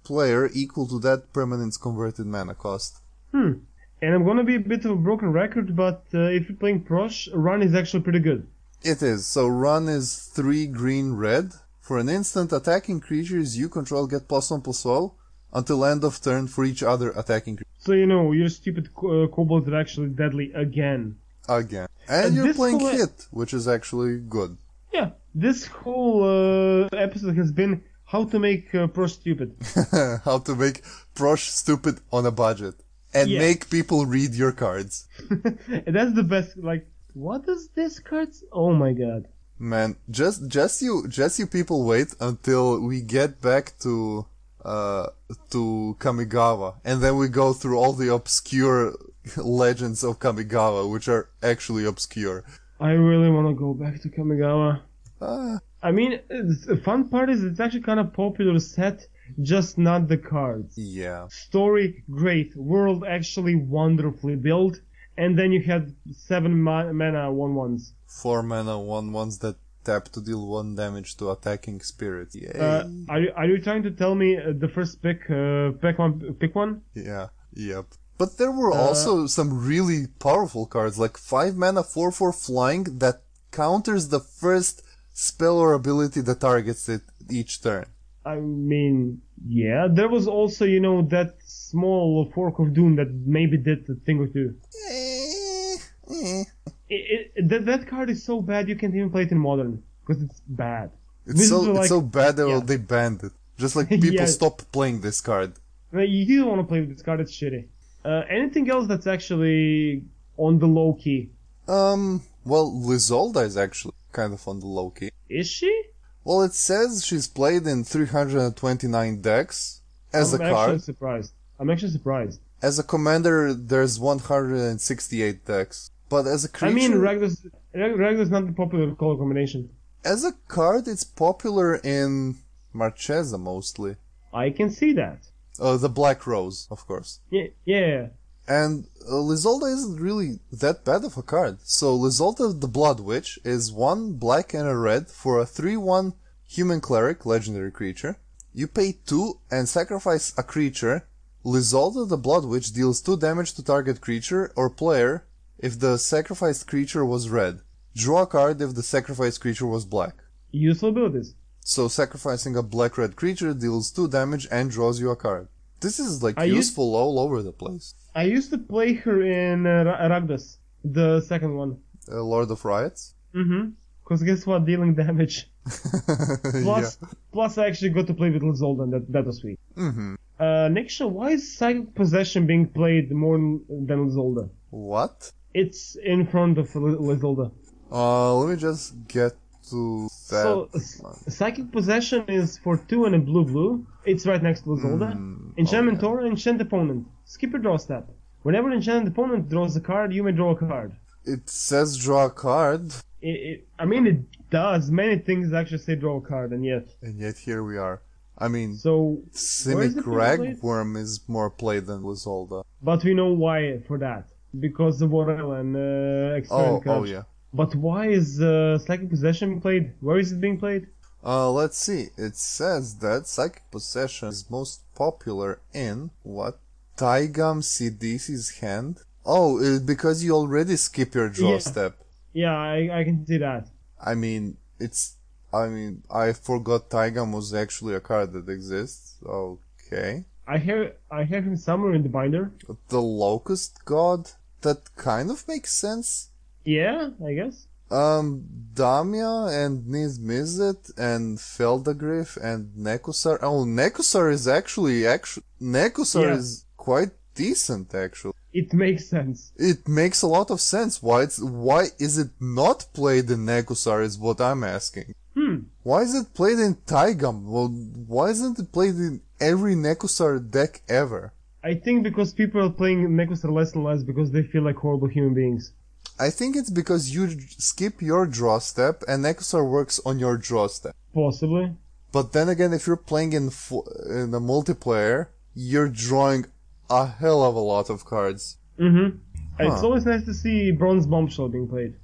player equal to that permanent's converted mana cost. And I'm gonna be a bit of a broken record, but if you're playing Prosh, Run is actually pretty good. It is. So Run is 3 green red. For an instant, attacking creatures you control get +1/+1 until end of turn for each other attacking creature. So your stupid kobolds are actually deadly again. And you're playing whole... hit, which is actually good. Yeah, this whole episode has been how to make Prosh stupid. How to make Prosh stupid on a budget. And make people read your cards. That's the best, like, what is this cards? Oh my god. Man, just you people wait until we get back to Kamigawa, and then we go through all the obscure legends of Kamigawa, which are actually obscure. I really want to go back to Kamigawa. I mean, the fun part is it's actually kind of popular set, just not the cards. Yeah. Story, great. World, actually wonderfully built. And then you had 7 mana 1/1s. 4 mana 1/1s that tap to deal 1 damage to attacking spirit. Yay. Are you trying to tell me the first pick one? Yeah, yep. But there were also some really powerful cards, like 5 mana 4/4 flying that counters the first spell or ability that targets it each turn. I mean, yeah. There was also, that small Fork of Doom that maybe did a thing or two. That card is so bad you can't even play it in Modern, because it's bad. It's so bad that they banned it. Just like people stop playing this card. You don't want to play with this card, it's shitty. Anything else that's actually on the low key? Well, Lizolda is actually kind of on the low key. Is she? Well, it says she's played in 329 decks as a card. I'm actually surprised. As a commander, there's 168 decks. But as a creature... I mean, Rakdos not the popular color combination. As a card, it's popular in Marchesa mostly. I can see that. The Black Rose, of course. Yeah. And Lizolda isn't really that bad of a card. So Lizolda the Blood Witch is 1 black and a red for a 3/1 human cleric, legendary creature. You pay 2 and sacrifice a creature. Lizolda the Blood Witch deals 2 damage to target creature or player if the sacrificed creature was red. Draw a card if the sacrificed creature was black. Useful abilities. So sacrificing a black-red creature deals 2 damage and draws you a card. This is useful all over the place. I used to play her in Rakdos, the second one. Lord of Riots? Mm-hmm. Because guess what? Dealing damage. Plus I actually got to play with Lizolda, and that was sweet. Mm-hmm. Niksha, why is Psychic Possession being played more than Lizolda? What? It's in front of Lizolda. Let me just get to that. So, Psychic Possession is for 2 and a blue. It's right next to Lizolda. Enchantment Aura, enchant opponent. Skip your draw step. Whenever an enchanted opponent draws a card, you may draw a card. It says draw a card. I mean, it does. Many things actually say draw a card, and yet here we are. I mean, so Simic Ragworm is more played than Lizolda. But we know why for that. Because of Vorel and Experiment Oh, yeah. But why is Psychic Possession played? Where is it being played? Let's see. It says that Psychic Possession is most popular in, what? Taigam Sidisi's hand? Oh, because you already skip your draw step. Yeah, I can see that. I forgot Taigam was actually a card that exists. Okay. I have him somewhere in the binder. The Locust God? That kind of makes sense. Yeah, I guess. Damia and Niz Mizzet and Feldagriff and Nekusar. Oh, Nekusar is Nekusar is quite decent, actually. It makes sense. It makes a lot of sense. Why is it not played in Nekusar is what I'm asking. Why is it played in Taigam? Well, why isn't it played in every Nekusar deck ever? I think because people are playing Nekusar less and less because they feel like horrible human beings. I think it's because you skip your draw step and Nekusar works on your draw step. Possibly. But then again, if you're playing in a multiplayer, you're drawing a hell of a lot of cards. Mm-hmm. It's always nice to see Bronze Bombshell being played.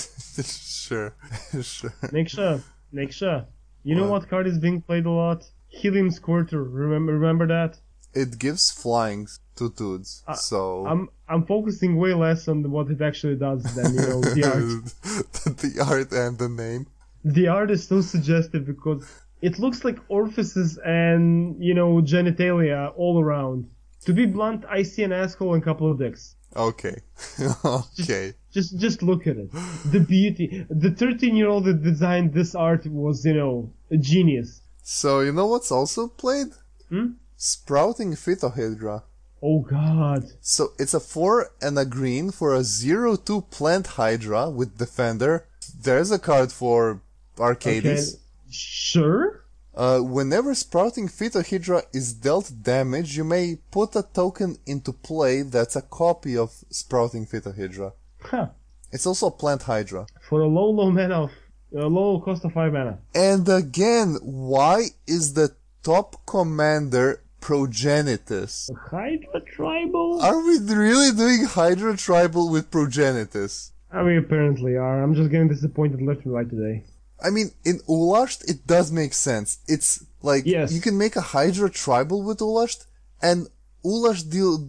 Sure. Niksha, you know what card is being played a lot? Helium Squirter. Remember that? It gives flying to dudes, so... I'm focusing way less on what it actually does than, the art. The art and the name. The art is so suggestive because it looks like orifices and, genitalia all around. To be blunt, I see an asshole and a couple of dicks. Okay. Okay. Just look at it. The beauty. The 13-year-old that designed this art was, a genius. So, you know what's also played? Sprouting Phytohydra. Oh god. So, it's a 4 and a green for a 0-2 plant Hydra with Defender. There's a card for Arcades. Okay. Sure. Whenever Sprouting Phytohydra is dealt damage, you may put a token into play that's a copy of Sprouting Phytohydra. Huh. It's also a plant Hydra. For a low cost of 5 mana. And again, why is the top commander Progenitus? Hydra Tribal? Are we really doing Hydra Tribal with Progenitus? We apparently are. I'm just getting disappointed left and right today. I mean, in Ulasht, it does make sense. It's like, yes. You can make a Hydra Tribal with Ulasht, and Ulasht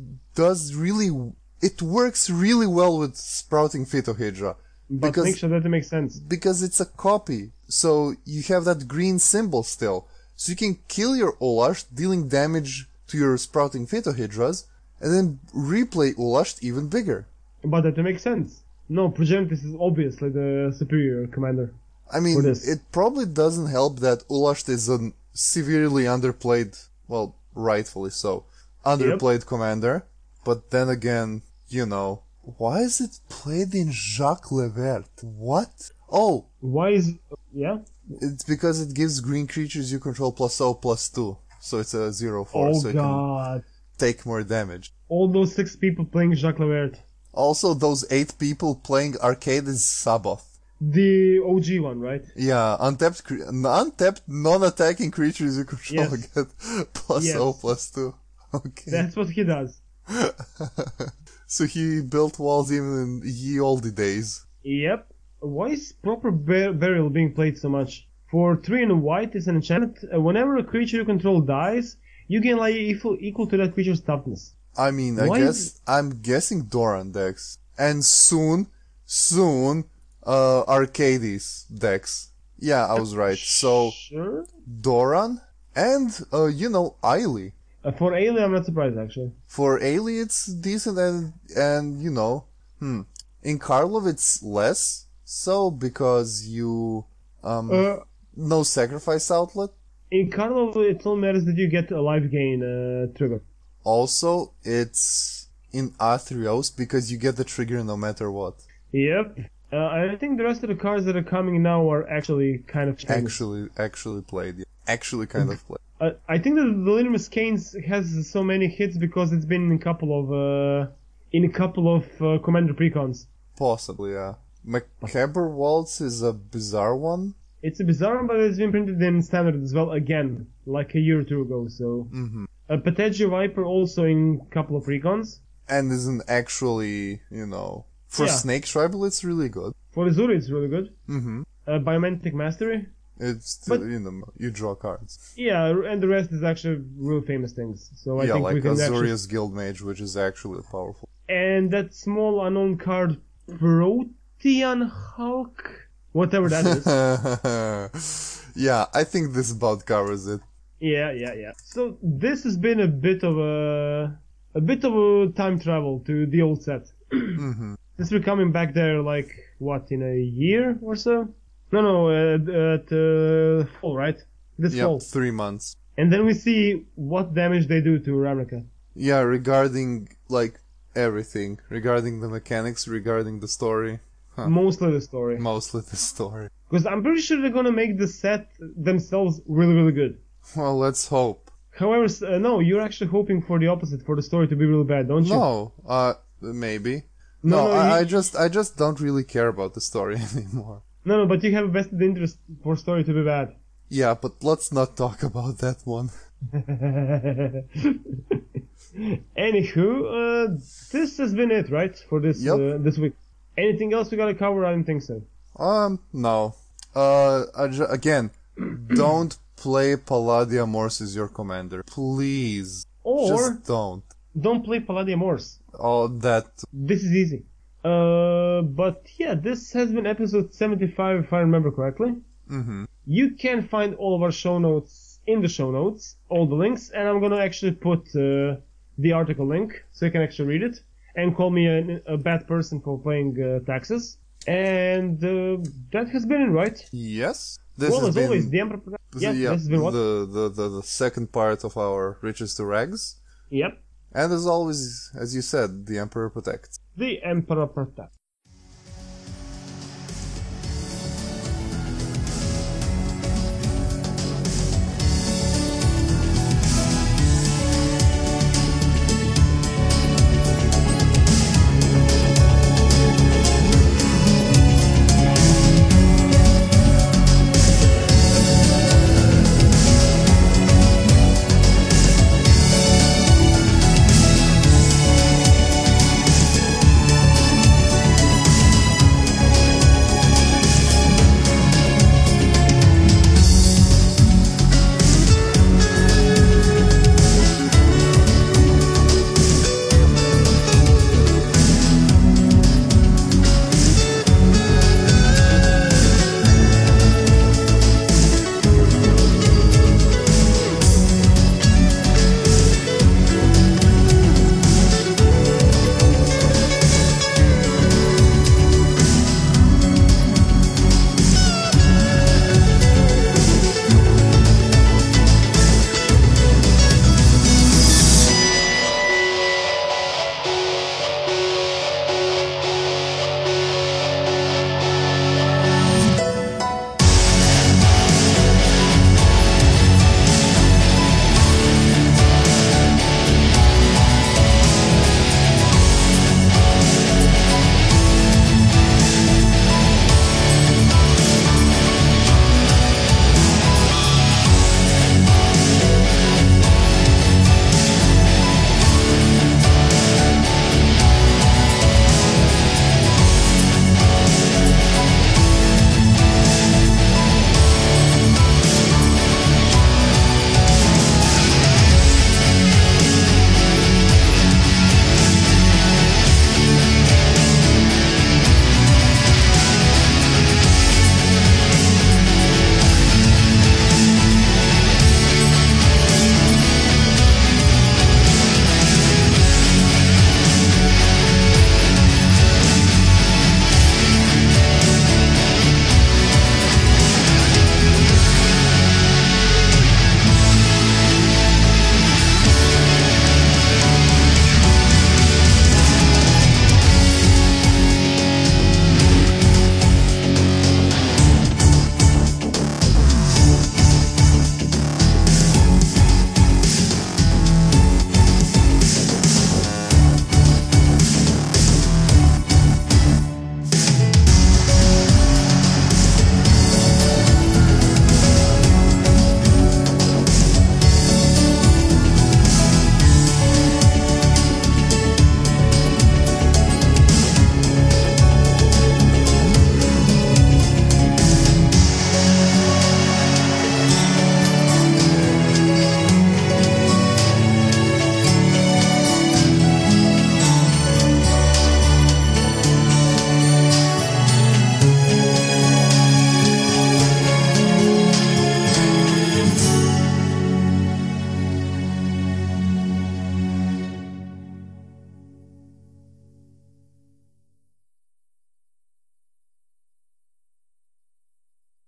it works really well with Sprouting Phytohydra. But make sure that it makes sense. Because it's a copy, so you have that green symbol still. So you can kill your Ulasht, dealing damage to your Sprouting Phytohydras, and then replay Ulasht even bigger. But that makes sense. No, Progenitus is obviously the superior commander. I mean, it probably doesn't help that Ulasht is a severely underplayed, well, rightfully so, underplayed commander. But then again, why is it played in Jacques Levert? What? Oh! Why is... Yeah? It's because it gives green creatures you control +0/+2. So it's a 0/4, oh, so it God. can take more damage. All those 6 people playing Jacques Levert. Also, those 8 people playing Arcade is Saboth. The OG one, right? Yeah, untapped non-attacking creatures you control get +0/+2. Okay. That's what he does. So he built walls even in ye olde days. Yep. Why is proper burial being played so much? For 3 and white, it's an enchantment. Whenever a creature you control dies, you gain life equal to that creature's toughness. I mean, I'm guessing Doran decks. And soon, Arcades decks. Yeah, I was right. So, sure? Doran and, Ailey. For Ailey, I'm not surprised, actually. For Ailey, it's decent and in Karlov, it's less so because you, no sacrifice outlet. In Karlov, it only matters that you get a life gain trigger. Also, it's in Athreos because you get the trigger no matter what. Yep. I think the rest of the cards that are coming now are actually kind of famous. Actually played. Yeah. Actually kind of played. I think that the Linus Canes has so many hits because it's been in a couple of Commander precons. Possibly, yeah. Macabre Waltz is a bizarre one. It's a bizarre one, but it's been printed in Standard as well again, like a year or two ago, so... Mm-hmm. Pategio Viper also in a couple of precons. And isn't actually, for Snake Tribal it's really good. For Azuri it's really good. Mm-hmm. Biomantic Mastery. It's still, you draw cards. Yeah, and the rest is actually real famous things. So I think like we can Azorius Guildmage, which is actually powerful. And that small unknown card, Protean Hulk? Whatever that is. Yeah, I think this about covers it. Yeah. So this has been a bit of a time travel to the old set. Mm-hmm. Since we're coming back there, in a year or so? No, at fall, right? This fall. 3 months. And then we see what damage they do to Ravnica. Yeah, regarding, everything. Regarding the mechanics, regarding the story. Huh. Mostly the story. Because I'm pretty sure they're gonna make the set themselves really, really good. Well, let's hope. However, no, you're actually hoping for the opposite, for the story to be really bad, don't you? No, maybe. No, I just don't really care about the story anymore. No, but you have a vested interest for story to be bad. Yeah, but let's not talk about that one. Anywho, this has been it, right? For this this week. Anything else we gotta cover? I don't think so. No. Again, don't play Palladia Morse as your commander. Please. Or just don't. Don't play Palladia Morse. Oh, that. This is easy. But yeah, this has been episode 75 if I remember correctly. Mm-hmm. You can find all of our show notes in the show notes, all the links, and I'm gonna actually put the article link so you can actually read it and call me a bad person for playing taxes. And that has been it, right? Yes. As always, the Emperor. Yeah, this has been what? The second part of our Riches to Rags. Yep. And as always, as you said, the Emperor protects. The Emperor protects.